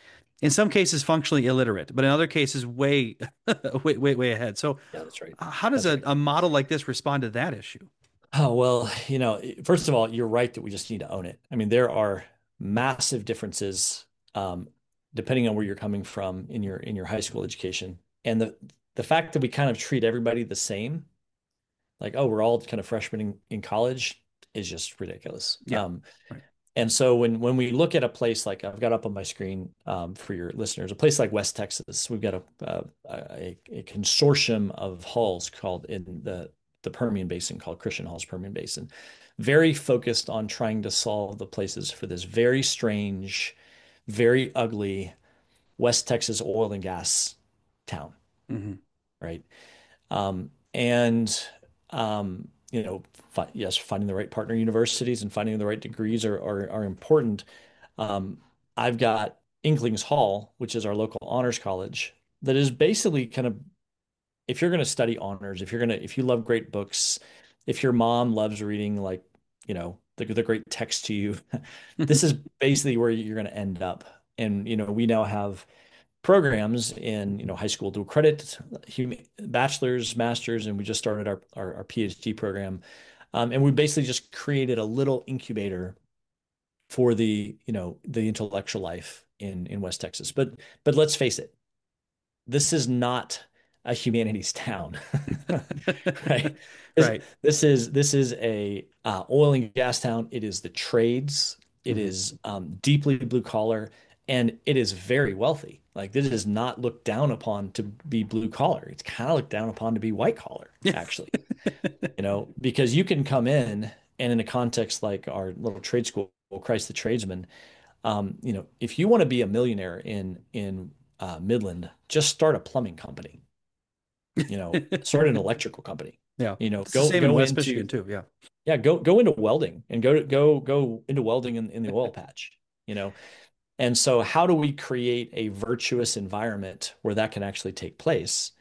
in some cases functionally illiterate, but in other cases way way way way ahead. So Yeah, that's right. uh, how does That's a, right. a model like this respond to that issue? Oh, well, you know, first of all, you're right that we just need to own it. I mean, there are massive differences um, depending on where you're coming from in your in your high school education. And the the fact that we kind of treat everybody the same, like, oh, we're all kind of freshmen in, in college, is just ridiculous. Yeah. Um, Right. and so when when we look at a place like I've got up on my screen um, for your listeners, a place like West Texas, we've got a a, a, a consortium of halls called in the the Permian Basin called Christian Halls Permian Basin, very focused on trying to solve the places for this very strange, very ugly West Texas oil and gas town, Hmm. right? Um, and um, you know, fi yes, finding the right partner universities and finding the right degrees are are, are important. Um, I've got Inklings Hall, which is our local honors college, that is basically kind of if you're going to study honors, if you're going to if you love great books, if your mom loves reading like, you know, the the great text to you, this is basically where you're going to end up. And you know, we now have programs in you know high school dual credit, hum bachelor's, master's, and we just started our our, our PhD program. Um, and we basically just created a little incubator for the you know the intellectual life in in West Texas. But but let's face it, this is not a humanities town, right? This Right. this is this is a uh, oil and gas town. It is the trades. It Hmm. is um, deeply blue collar, and it is very wealthy. Like this is not looked down upon to be blue collar. It's kind of looked down upon to be white collar, Yeah. actually. You know, because you can come in and in a context like our little trade school, Christ the Tradesman, um, you know, if you want to be a millionaire in in uh, Midland, just start a plumbing company. You know, start an electrical company. Yeah. You know, It's the go same in go West Michigan into too. Yeah. yeah, go go into welding and go to go go into welding in, in the oil patch. You know, and so how do we create a virtuous environment where that can actually take place?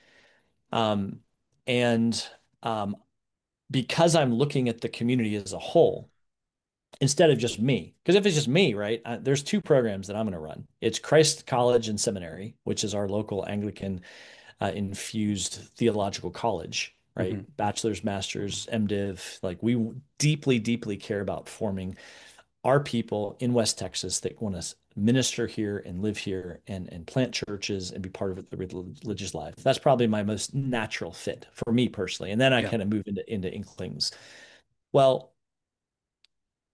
Um, and um, because I'm looking at the community as a whole instead of just me. Because if it's just me, right, uh, there's two programs that I'm going to run. It's Christ College and Seminary, which is our local Anglican uh, infused theological college, right? Hmm. Bachelor's, master's, MDiv. Like we deeply, deeply care about forming our people in West Texas that want to minister here and live here and, and plant churches and be part of the religious life. That's probably my most natural fit for me personally. And then I Yeah. kind of move into, into Inklings. Well,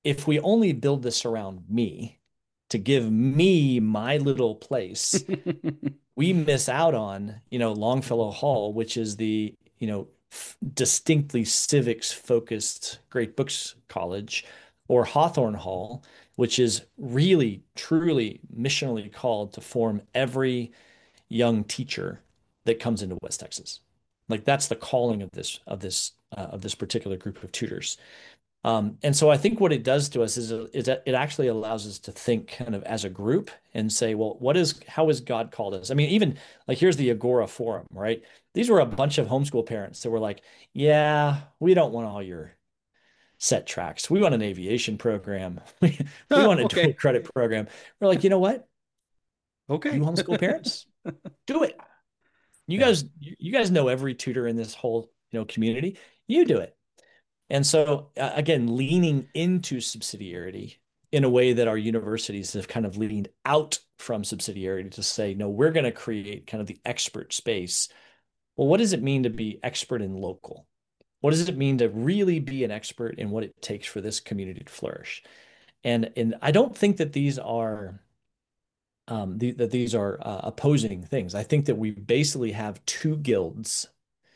if we only build this around me to give me my little place, we miss out on, you know, Longfellow Hall, which is the, you know, f- distinctly civics focused great books college, or Hawthorne Hall, which is really, truly missionally called to form every young teacher that comes into West Texas. Like that's the calling of this of this uh, of this particular group of tutors. Um, and so I think what it does to us is, is that it actually allows us to think kind of as a group and say, well, what is, how has God called us? I mean, even like here's the Agora Forum, right? These were a bunch of homeschool parents that were like, yeah, we don't want all your set tracks. We want an aviation program. We, we Ah, want a dual okay. credit program. We're like, you know what? You Okay. homeschool parents, do it. You Yeah. guys, you guys know every tutor in this whole, you know, community. You do it. And so, uh, again, leaning into subsidiarity in a way that our universities have kind of leaned out from subsidiarity to say, no, we're going to create kind of the expert space. Well, what does it mean to be expert in local? What does it mean to really be an expert in what it takes for this community to flourish? And and I don't think that these are um, the, that these are uh, opposing things. I think that we basically have two guilds.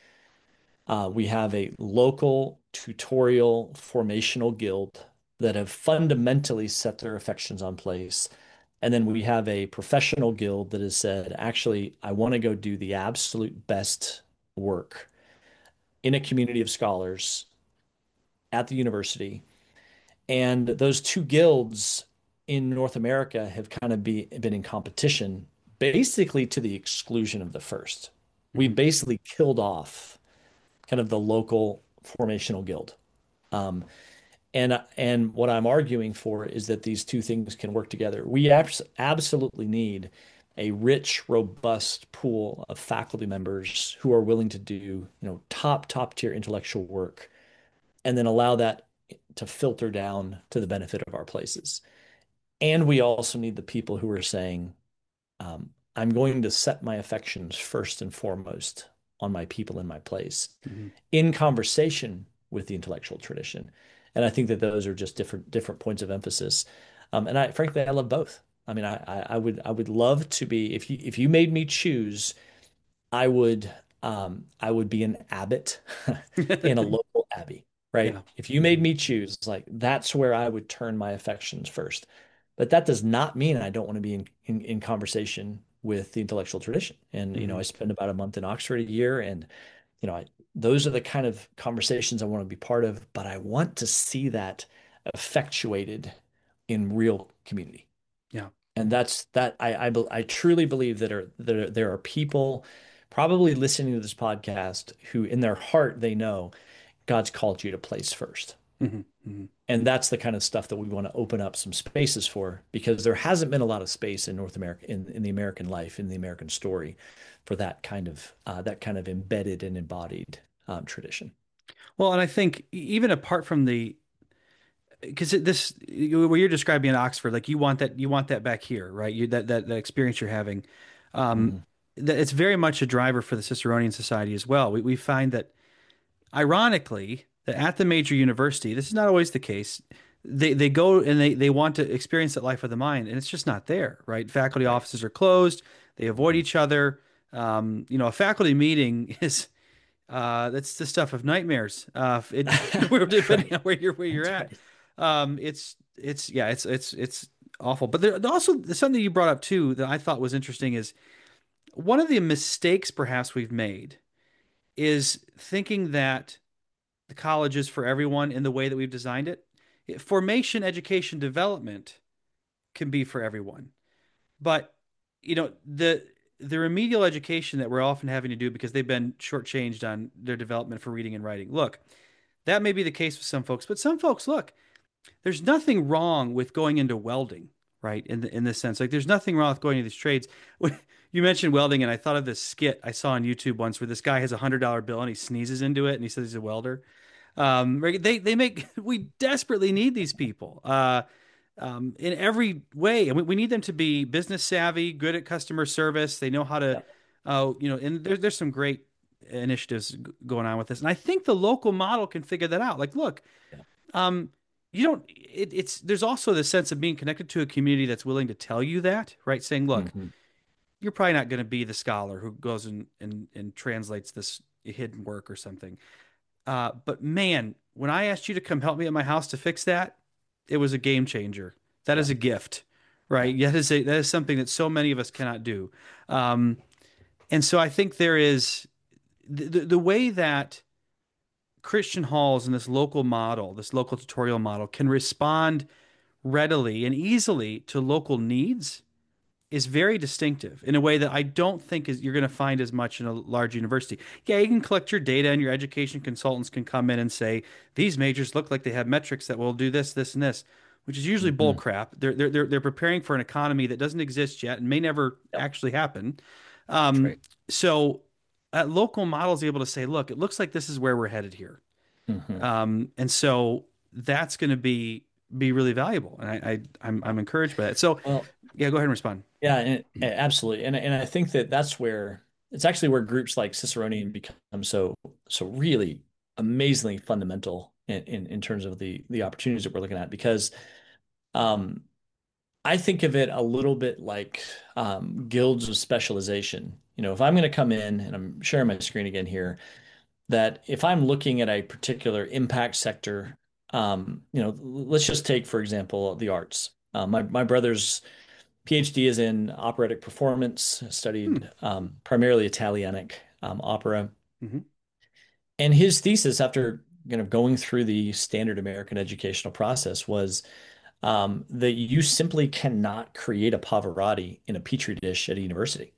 Uh, we have a local tutorial formational guild that have fundamentally set their affections on place. And then we have a professional guild that has said, actually, I want to go do the absolute best work in a community of scholars at the university. And those two guilds in North America have kind of be, been in competition, basically to the exclusion of the first. We Mhm. basically killed off kind of the local formational guild. Um, and and what I'm arguing for is that these two things can work together. We abs absolutely need a rich, robust pool of faculty members who are willing to do, you know, top, top tier intellectual work, and then allow that to filter down to the benefit of our places. And we also need the people who are saying, um, I'm going to set my affections first and foremost on my people in my place Mhm. in conversation with the intellectual tradition. And I think that those are just different different points of emphasis. Um, and I frankly I love both. I mean, I, I I would I would love to be if you if you made me choose, I would um I would be an abbot in a local abbey, right? Yeah. If you made Mhm. me choose, like that's where I would turn my affections first. But that does not mean I don't want to be in, in, in conversation with the intellectual tradition. And, you know, I Mhm. spend about a month in Oxford a year, and, you know, I, those are the kind of conversations I want to be part of, but I want to see that effectuated in real community. Yeah. And that's that I I, I truly believe that are there there are people probably listening to this podcast who in their heart they know God's called you to place first. Mhm. Mhm. And that's the kind of stuff that we want to open up some spaces for because there hasn't been a lot of space in North America in, in the American life, in the American story for that kind of uh, that kind of embedded and embodied um, tradition. Well, and I think e- even apart from the, because this what you're describing in Oxford, like you want that you want that back here, right? You that that, that experience you're having, um, Mhm. that it's very much a driver for the Ciceronian Society as well. We we find that ironically that at the major university, this is not always the case. They they go and they they want to experience that life of the mind, and it's just not there, right? Faculty Right. offices are closed. They avoid Mhm. each other. Um, you know, a faculty meeting is uh, that's the stuff of nightmares. Uh, it depending Right. on where you're where you're That's at. right. Um, it's it's yeah, it's it's it's awful. But there also something you brought up too that I thought was interesting is one of the mistakes perhaps we've made is thinking that the college is for everyone in the way that we've designed it. Formation, education, development can be for everyone, but you know the the remedial education that we're often having to do because they've been shortchanged on their development for reading and writing. Look, that may be the case with some folks, but some folks, look, there's nothing wrong with going into welding, right? In the, in this sense, like there's nothing wrong with going into these trades. You mentioned welding, and I thought of this skit I saw on YouTube once where this guy has a hundred dollar bill and he sneezes into it and he says he's a welder. Um, right, they they make we desperately need these people uh, um, in every way, and we, we need them to be business savvy, good at customer service. They know how to, Yeah. uh, you know, and there, there's some great initiatives g- going on with this, and I think the local model can figure that out. Like, look, Yeah. um, you don't it, it's there's also the sense of being connected to a community that's willing to tell you that, right? Saying, look, Hmm. you're probably not going to be the scholar who goes and and, and translates this hidden work or something. Uh, but man, when I asked you to come help me at my house to fix that, it was a game changer. That Yeah. is a gift, Yeah. right? That is a, that is something that so many of us cannot do. Um, and so I think there is the, the, the way that Christian halls and this local model, this local tutorial model, can respond readily and easily to local needs is very distinctive in a way that I don't think is you're going to find as much in a large university. Yeah, you can collect your data and your education consultants can come in and say, these majors look like they have metrics that will do this, this, and this, which is usually bull Hmm. crap. They're they're they're, they're preparing for an economy that doesn't exist yet and may never Yep. actually happen. That's Um, right. so a local model is able to say, look, it looks like this is where we're headed here. Hmm. Um, and so that's going to be be really valuable. And I, I I'm I'm encouraged by that. So Well, yeah, go ahead and respond. yeah, and, and absolutely. And and I think that that's where it's actually where groups like Ciceronian become so so really amazingly fundamental in, in, in terms of the the opportunities that we're looking at because um I think of it a little bit like um, guilds of specialization. You know, if I'm going to come in and I'm sharing my screen again here, that if I'm looking at a particular impact sector, um, you know, let's just take, for example, the arts. Uh, my my brother's PhD is in operatic performance, Hmm. studied um, primarily Italianic um, opera, Hmm. and his thesis after kind of going through the standard American educational process was um, that you simply cannot create a Pavarotti in a petri dish at a university.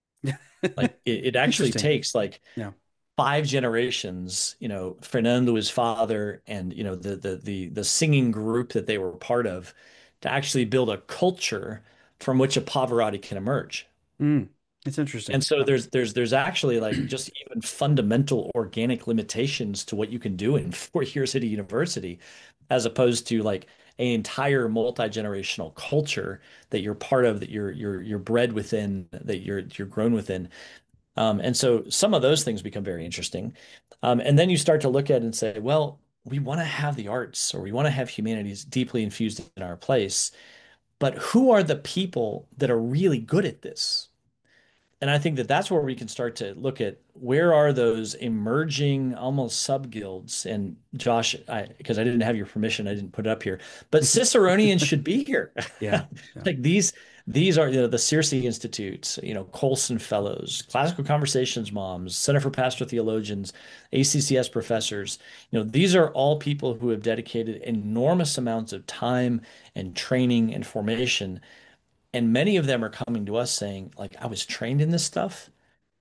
Like it, it actually Interesting. takes like Yeah. five generations, you know, Fernando, his father, and you know the the the the singing group that they were part of, to actually build a culture from which a Pavarotti can emerge. Mm. It's interesting. And so Yeah. there's there's there's actually like just even fundamental organic limitations to what you can do in four years at a university, as opposed to like an entire multi-generational culture that you're part of, that you're you're you're bred within, that you're you're grown within. Um, and so some of those things become very interesting. Um, and then you start to look at it and say, well, we want to have the arts or we want to have humanities deeply infused in our place, but who are the people that are really good at this? And I think that that's where we can start to look at where are those emerging almost sub guilds. And Josh, I because I didn't have your permission, I didn't put it up here, but Ciceronians should be here. Yeah. Yeah. Like these, these are, you know, the Circe Institutes, you know, Colson Fellows, Classical Conversations Moms, Center for Pastoral Theologians, A C C S professors. You know, these are all people who have dedicated enormous amounts of time and training and formation, and many of them are coming to us saying, like, I was trained in this stuff.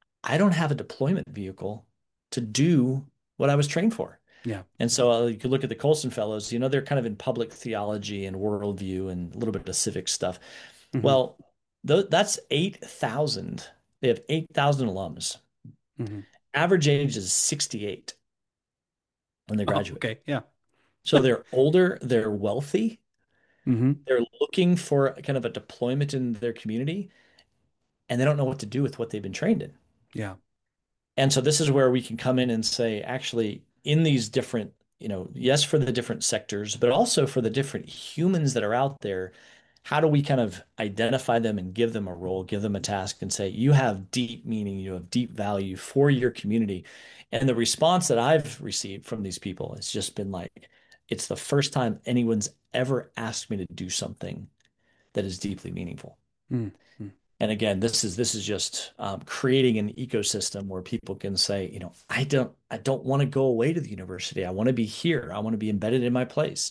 I don't have a deployment vehicle to do what I was trained for. Yeah. And so uh, you could look at the Colson Fellows, you know, they're kind of in public theology and worldview and a little bit of civic stuff. Hmm. Well, th that's eight thousand. They have eight thousand alums. Hmm. Average age is sixty-eight when they Oh, graduate. okay. Yeah. So they're older, they're wealthy, Hmm. they're looking for kind of a deployment in their community, and they don't know what to do with what they've been trained in. Yeah. And so this is where we can come in and say, actually, in these different, you know, yes, for the different sectors, but also for the different humans that are out there, how do we kind of identify them and give them a role, give them a task, and say, you have deep meaning, you have deep value for your community. And the response that I've received from these people has just been like, it's the first time anyone's ever asked me to do something that is deeply meaningful. Mm. And again, this is this is just um, creating an ecosystem where people can say, you know, I don't I don't want to go away to the university. I want to be here. I want to be embedded in my place.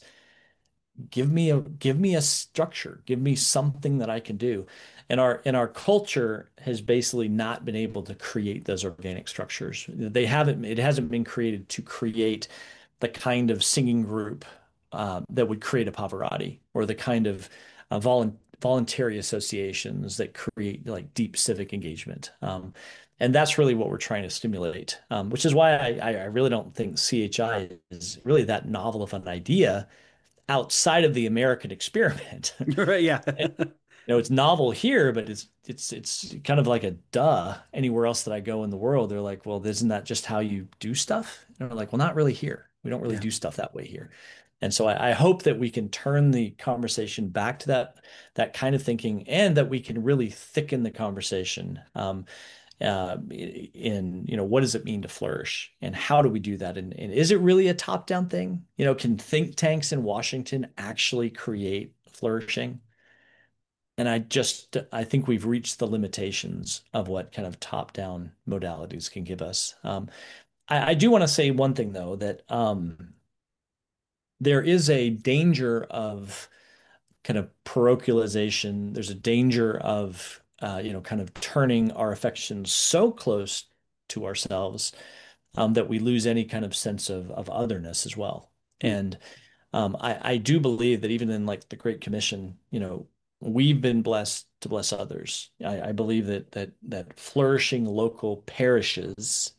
Give me a give me a structure. Give me something that I can do. And our and our culture has basically not been able to create those organic structures. They haven't. It hasn't been created to create the kind of singing group uh, that would create a Pavarotti, or the kind of uh, volun voluntary associations that create like deep civic engagement. Um, and that's really what we're trying to stimulate, um, which is why I, I really don't think C H I is really that novel of an idea outside of the American experiment. You're right. Yeah. And, you know, it's novel here, but it's it's it's kind of like a duh anywhere else that I go in the world. They're like, well, isn't that just how you do stuff? And we're like, well, not really here. We don't really Yeah. do stuff that way here. And so I, I hope that we can turn the conversation back to that that kind of thinking, and that we can really thicken the conversation um, uh, in, you know, what does it mean to flourish, and how do we do that? And, and is it really a top-down thing? You know, can think tanks in Washington actually create flourishing? And I just I think we've reached the limitations of what kind of top-down modalities can give us. Um, I, I do want to say one thing though, that um, there is a danger of kind of parochialization. There's a danger of uh, you know, kind of turning our affections so close to ourselves um, that we lose any kind of sense of of otherness as well. Mm. And um, I, I do believe that even in like the Great Commission, you know, we've been blessed to bless others. I, I believe that that that flourishing local parishes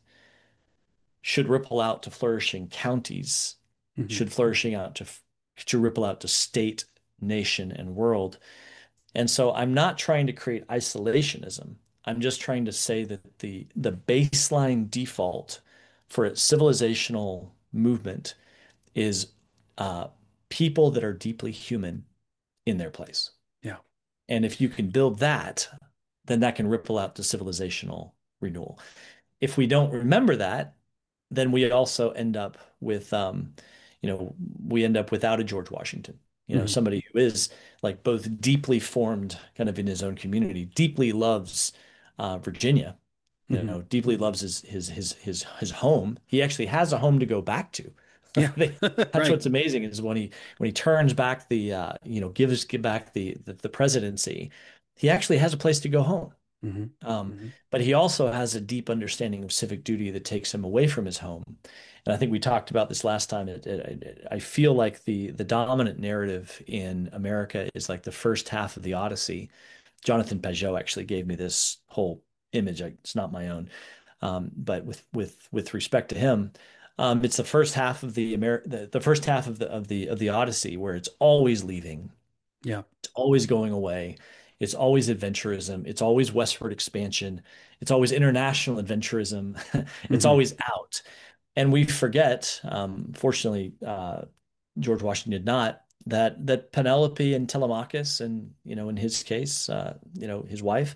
should ripple out to flourishing counties, Hmm. should flourishing out to to ripple out to state, nation, and world. And so I'm not trying to create isolationism. I'm just trying to say that the the baseline default for a civilizational movement is uh, people that are deeply human in their place. Yeah. And if you can build that, then that can ripple out to civilizational renewal. If we don't remember that, then we also end up with, um, you know, we end up without a George Washington, you know, Hmm. somebody who is like both deeply formed kind of in his own community, deeply loves uh, Virginia, you Hmm. know, deeply loves his his his his his home. He actually has a home to go back to. Yeah. They, that's Right. what's amazing is when he when he turns back the uh, you know, gives give back the, the the presidency, he actually has a place to go home. Hmm. Um, Hmm. but he also has a deep understanding of civic duty that takes him away from his home. And I think we talked about this last time. It, it, it, I feel like the the dominant narrative in America is like the first half of the Odyssey. Jonathan Pageau actually gave me this whole image. I, it's not my own, um, but with with with respect to him, um, it's the first half of the Amer the, the first half of the of the of the Odyssey where it's always leaving, Yeah. it's always going away. It's always adventurism. It's always westward expansion. It's always international adventurism. It's Hmm. always out. And we forget, um, fortunately, uh, George Washington did not, that that Penelope and Telemachus, and you know, in his case, uh, you know, his wife,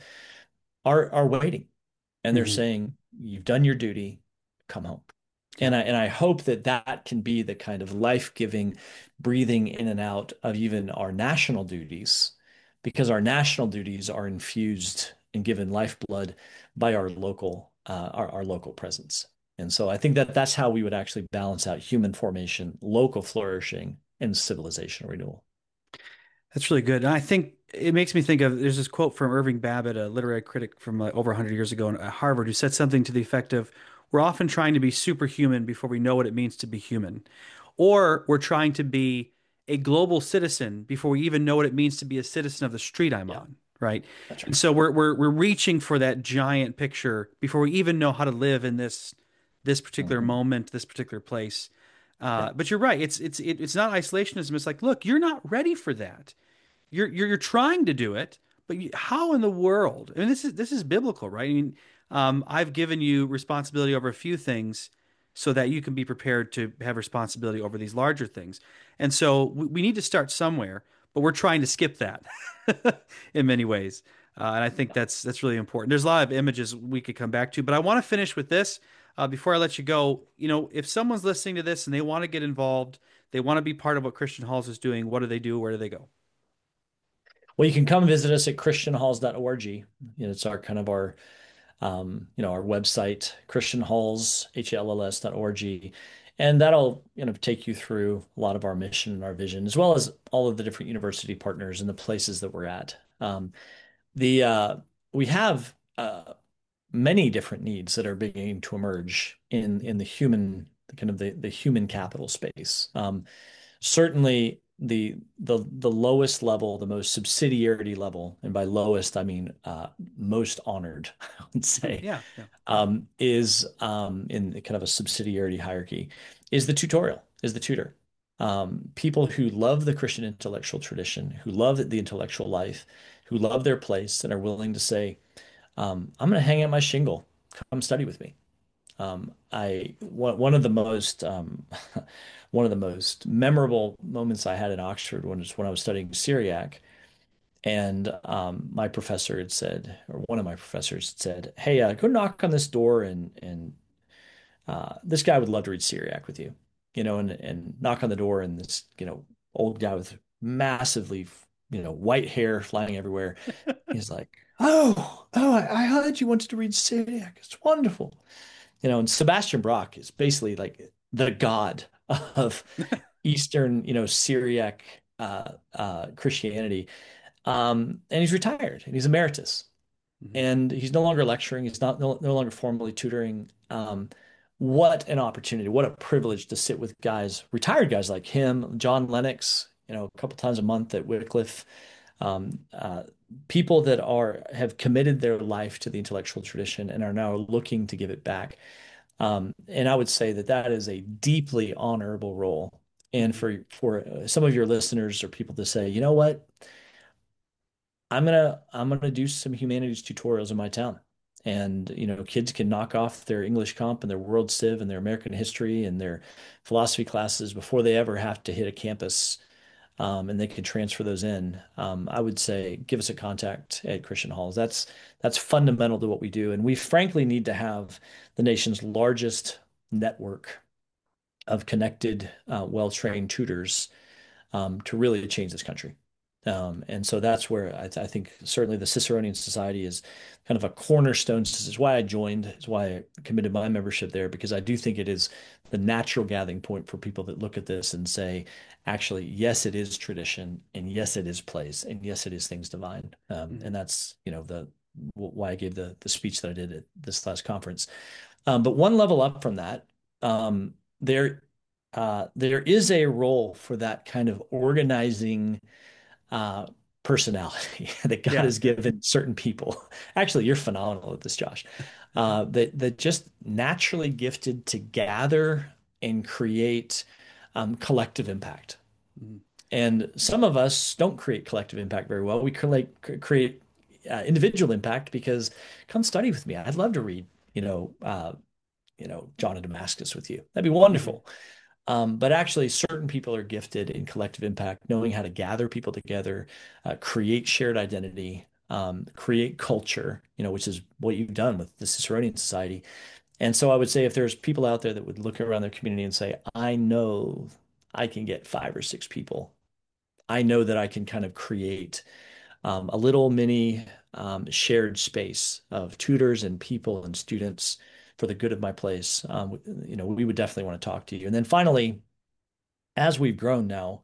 are are waiting, and they're Hmm. saying, "You've done your duty, come home." Yeah. And I and I hope that that can be the kind of life-giving breathing in and out of even our national duties, because our national duties are infused and given lifeblood by our local uh, our, our local presence. And so I think that that's how we would actually balance out human formation, local flourishing, and civilizational renewal. That's really good. And I think it makes me think of there's this quote from Irving Babbitt, a literary critic from uh, over one hundred years ago at Harvard, who said something to the effect of, "We're often trying to be superhuman before we know what it means to be human." Or we're trying to be a global citizen before we even know what it means to be a citizen of the street I'm Yeah, on, right? that's And right. so we're we're we're reaching for that giant picture before we even know how to live in this this particular Mhm. moment, this particular place. Yeah. Uh, but you're right. It's it's it, it's not isolationism. It's like, look, you're not ready for that. You're you're you're trying to do it, but you, how in the world? I mean, this is this is biblical, right? I mean, um, I've given you responsibility over a few things so that you can be prepared to have responsibility over these larger things. And so we, we need to start somewhere, but we're trying to skip that in many ways. Uh, and I think that's that's really important. There's a lot of images we could come back to, but I want to finish with this uh, before I let you go. You know, if someone's listening to this and they want to get involved, they want to be part of what Christian Halls is doing, what do they do? Where do they go? Well, you can come visit us at christian halls dot org. You know, it's our kind of our um, you know, our website, christian halls, H L L S dot org. And that'll, you know, take you through a lot of our mission and our vision, as well as all of the different university partners and the places that we're at. Um, the uh, we have uh, many different needs that are beginning to emerge in in the human kind of the, the human capital space. Um, certainly the the the lowest level, the most subsidiarity level, and by lowest I mean uh, most honored, I would Mhm. say, Yeah, yeah. um, is um, in kind of a subsidiarity hierarchy, is the tutorial, is the tutor. Um, people who love the Christian intellectual tradition, who love the intellectual life, who love their place and are willing to say, um, I'm going to hang out my shingle. Come study with me. Um, I one one of the most um, one of the most memorable moments I had in Oxford was when I was studying Syriac, and um, my professor had said, or one of my professors had said, "Hey, uh, go knock on this door, and and uh, this guy would love to read Syriac with you, you know, and and knock on the door, and this you know old guy with massively you know white hair flying everywhere, he's like, "Oh, oh, I, I heard you wanted to read Syriac. It's wonderful." You know, and Sebastian Brock is basically like the god of Eastern, you know, Syriac uh, uh, Christianity. Um, and he's retired and he's emeritus Mhm. and he's no longer lecturing. He's not no, no longer formally tutoring. Um, what an opportunity! What a privilege to sit with guys, retired guys like him, John Lennox, you know, a couple times a month at Wycliffe. Um, uh, People that are have committed their life to the intellectual tradition and are now looking to give it back. Um, and I would say that that is a deeply honorable role. And Mhm. for for uh, some of your listeners or people to say, you know what, I'm gonna I'm gonna do some humanities tutorials in my town, and you know, kids can knock off their English comp and their World Civ and their American history and their philosophy classes before they ever have to hit a campus, um, and they can transfer those in. Um, I would say give us a contact at Christian Halls. That's that's fundamental to what we do, and we frankly need to have the nation's largest network of connected, uh, well-trained tutors um, to really change this country. Um, and so that's where I, th I think certainly the Ciceronian Society is kind of a cornerstone. This is why I joined, is why I committed my membership there, because I do think it is the natural gathering point for people that look at this and say, actually, yes, it is tradition, and yes, it is plays, and yes, it is things divine. Um, Mhm. and that's, you know, the why I gave the the speech that I did at this last conference. Um, but one level up from that, um, there uh, there is a role for that kind of organizing uh, personality that God Yeah. has given certain people. Actually, you're phenomenal at this, Josh. Uh, that that just naturally gifted to gather and create um, collective impact. Mhm. And some of us don't create collective impact very well. We create create uh, individual impact because come study with me. I'd love to read, you know, uh, you know, John of Damascus with you. That'd be Mhm. wonderful. Um, but actually, certain people are gifted in collective impact, knowing how to gather people together, uh, create shared identity, um, create culture, you know, which is what you've done with the Ciceronian Society. And so I would say if there's people out there that would look around their community and say, I know I can get five or six people. I know that I can kind of create um, a little mini um, shared space of tutors and people and students for the good of my place. Um, you know, we would definitely want to talk to you. And then finally, as we've grown now,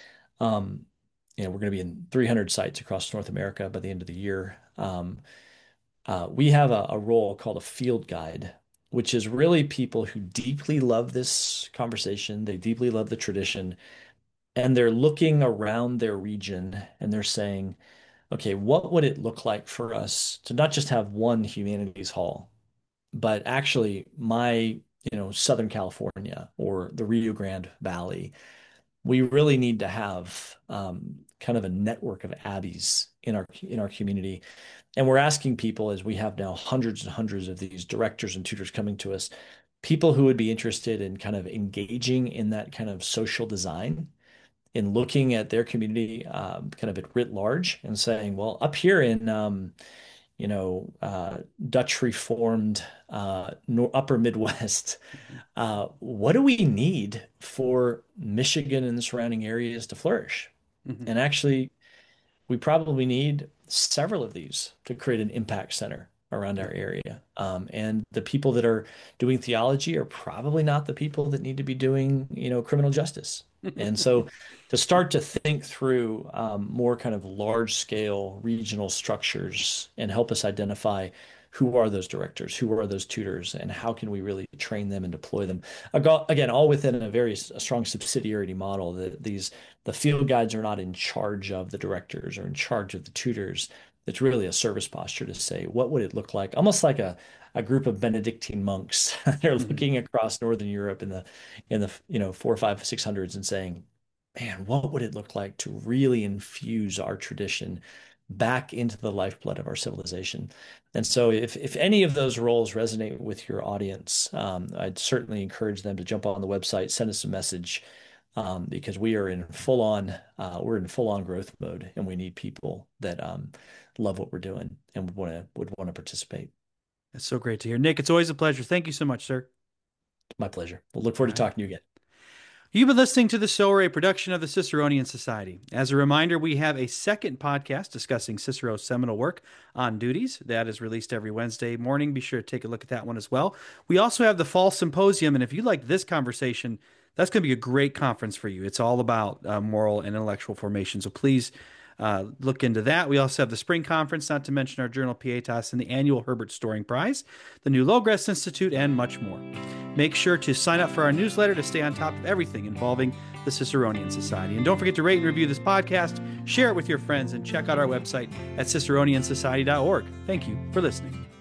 um, you know, we're going to be in three hundred sites across North America by the end of the year. Um, uh, we have a, a role called a field guide, which is really people who deeply love this conversation. They deeply love the tradition, and they're looking around their region and they're saying, okay, what would it look like for us to not just have one humanities hall, but actually my, you know, Southern California or the Rio Grande Valley, we really need to have um, kind of a network of abbeys in our in our community. And we're asking people, as we have now hundreds and hundreds of these directors and tutors coming to us, people who would be interested in kind of engaging in that kind of social design, in looking at their community um, kind of at writ large and saying, well, up here in um, you know uh, Dutch Reformed uh, nor Upper Midwest, Mhm. uh, what do we need for Michigan and the surrounding areas to flourish? Mhm. And actually, we probably need several of these to create an impact center around our Yeah. area. Um, and the people that are doing theology are probably not the people that need to be doing, you know, criminal justice. And so to start to think through um, more kind of large scale regional structures and help us identify who are those directors, who are those tutors, and how can we really train them and deploy them? Again, all within a very a strong subsidiarity model that these the field guides are not in charge of the directors or in charge of the tutors. It's really a service posture to say, what would it look like? Almost like a, a group of Benedictine monks. They're Mhm. looking across Northern Europe in the in the you know four, five, six hundreds and saying, man, what would it look like to really infuse our tradition back into the lifeblood of our civilization. And so if, if any of those roles resonate with your audience, um, I'd certainly encourage them to jump on the website, send us a message, um, because we are in full on, uh, we're in full on growth mode, and we need people that um, love what we're doing and would want to would want to participate. That's so great to hear. Nick, it's always a pleasure. Thank you so much, sir. My pleasure. We'll look forward to talking to you again. You've been listening to The Sower, a production of the Ciceronian Society. As a reminder, we have a second podcast discussing Cicero's seminal work, On Duties. That is released every Wednesday morning. Be sure to take a look at that one as well. We also have the Fall Symposium, and if you like this conversation, that's going to be a great conference for you. It's all about uh, moral and intellectual formation, so please uh, look into that. We also have the Spring Conference, not to mention our Journal Pietas and the annual Herbert Storing Prize, the new Logres Institute, and much more. Make sure to sign up for our newsletter to stay on top of everything involving the Ciceronian Society. And don't forget to rate and review this podcast, share it with your friends, and check out our website at ciceronian society dot org. Thank you for listening.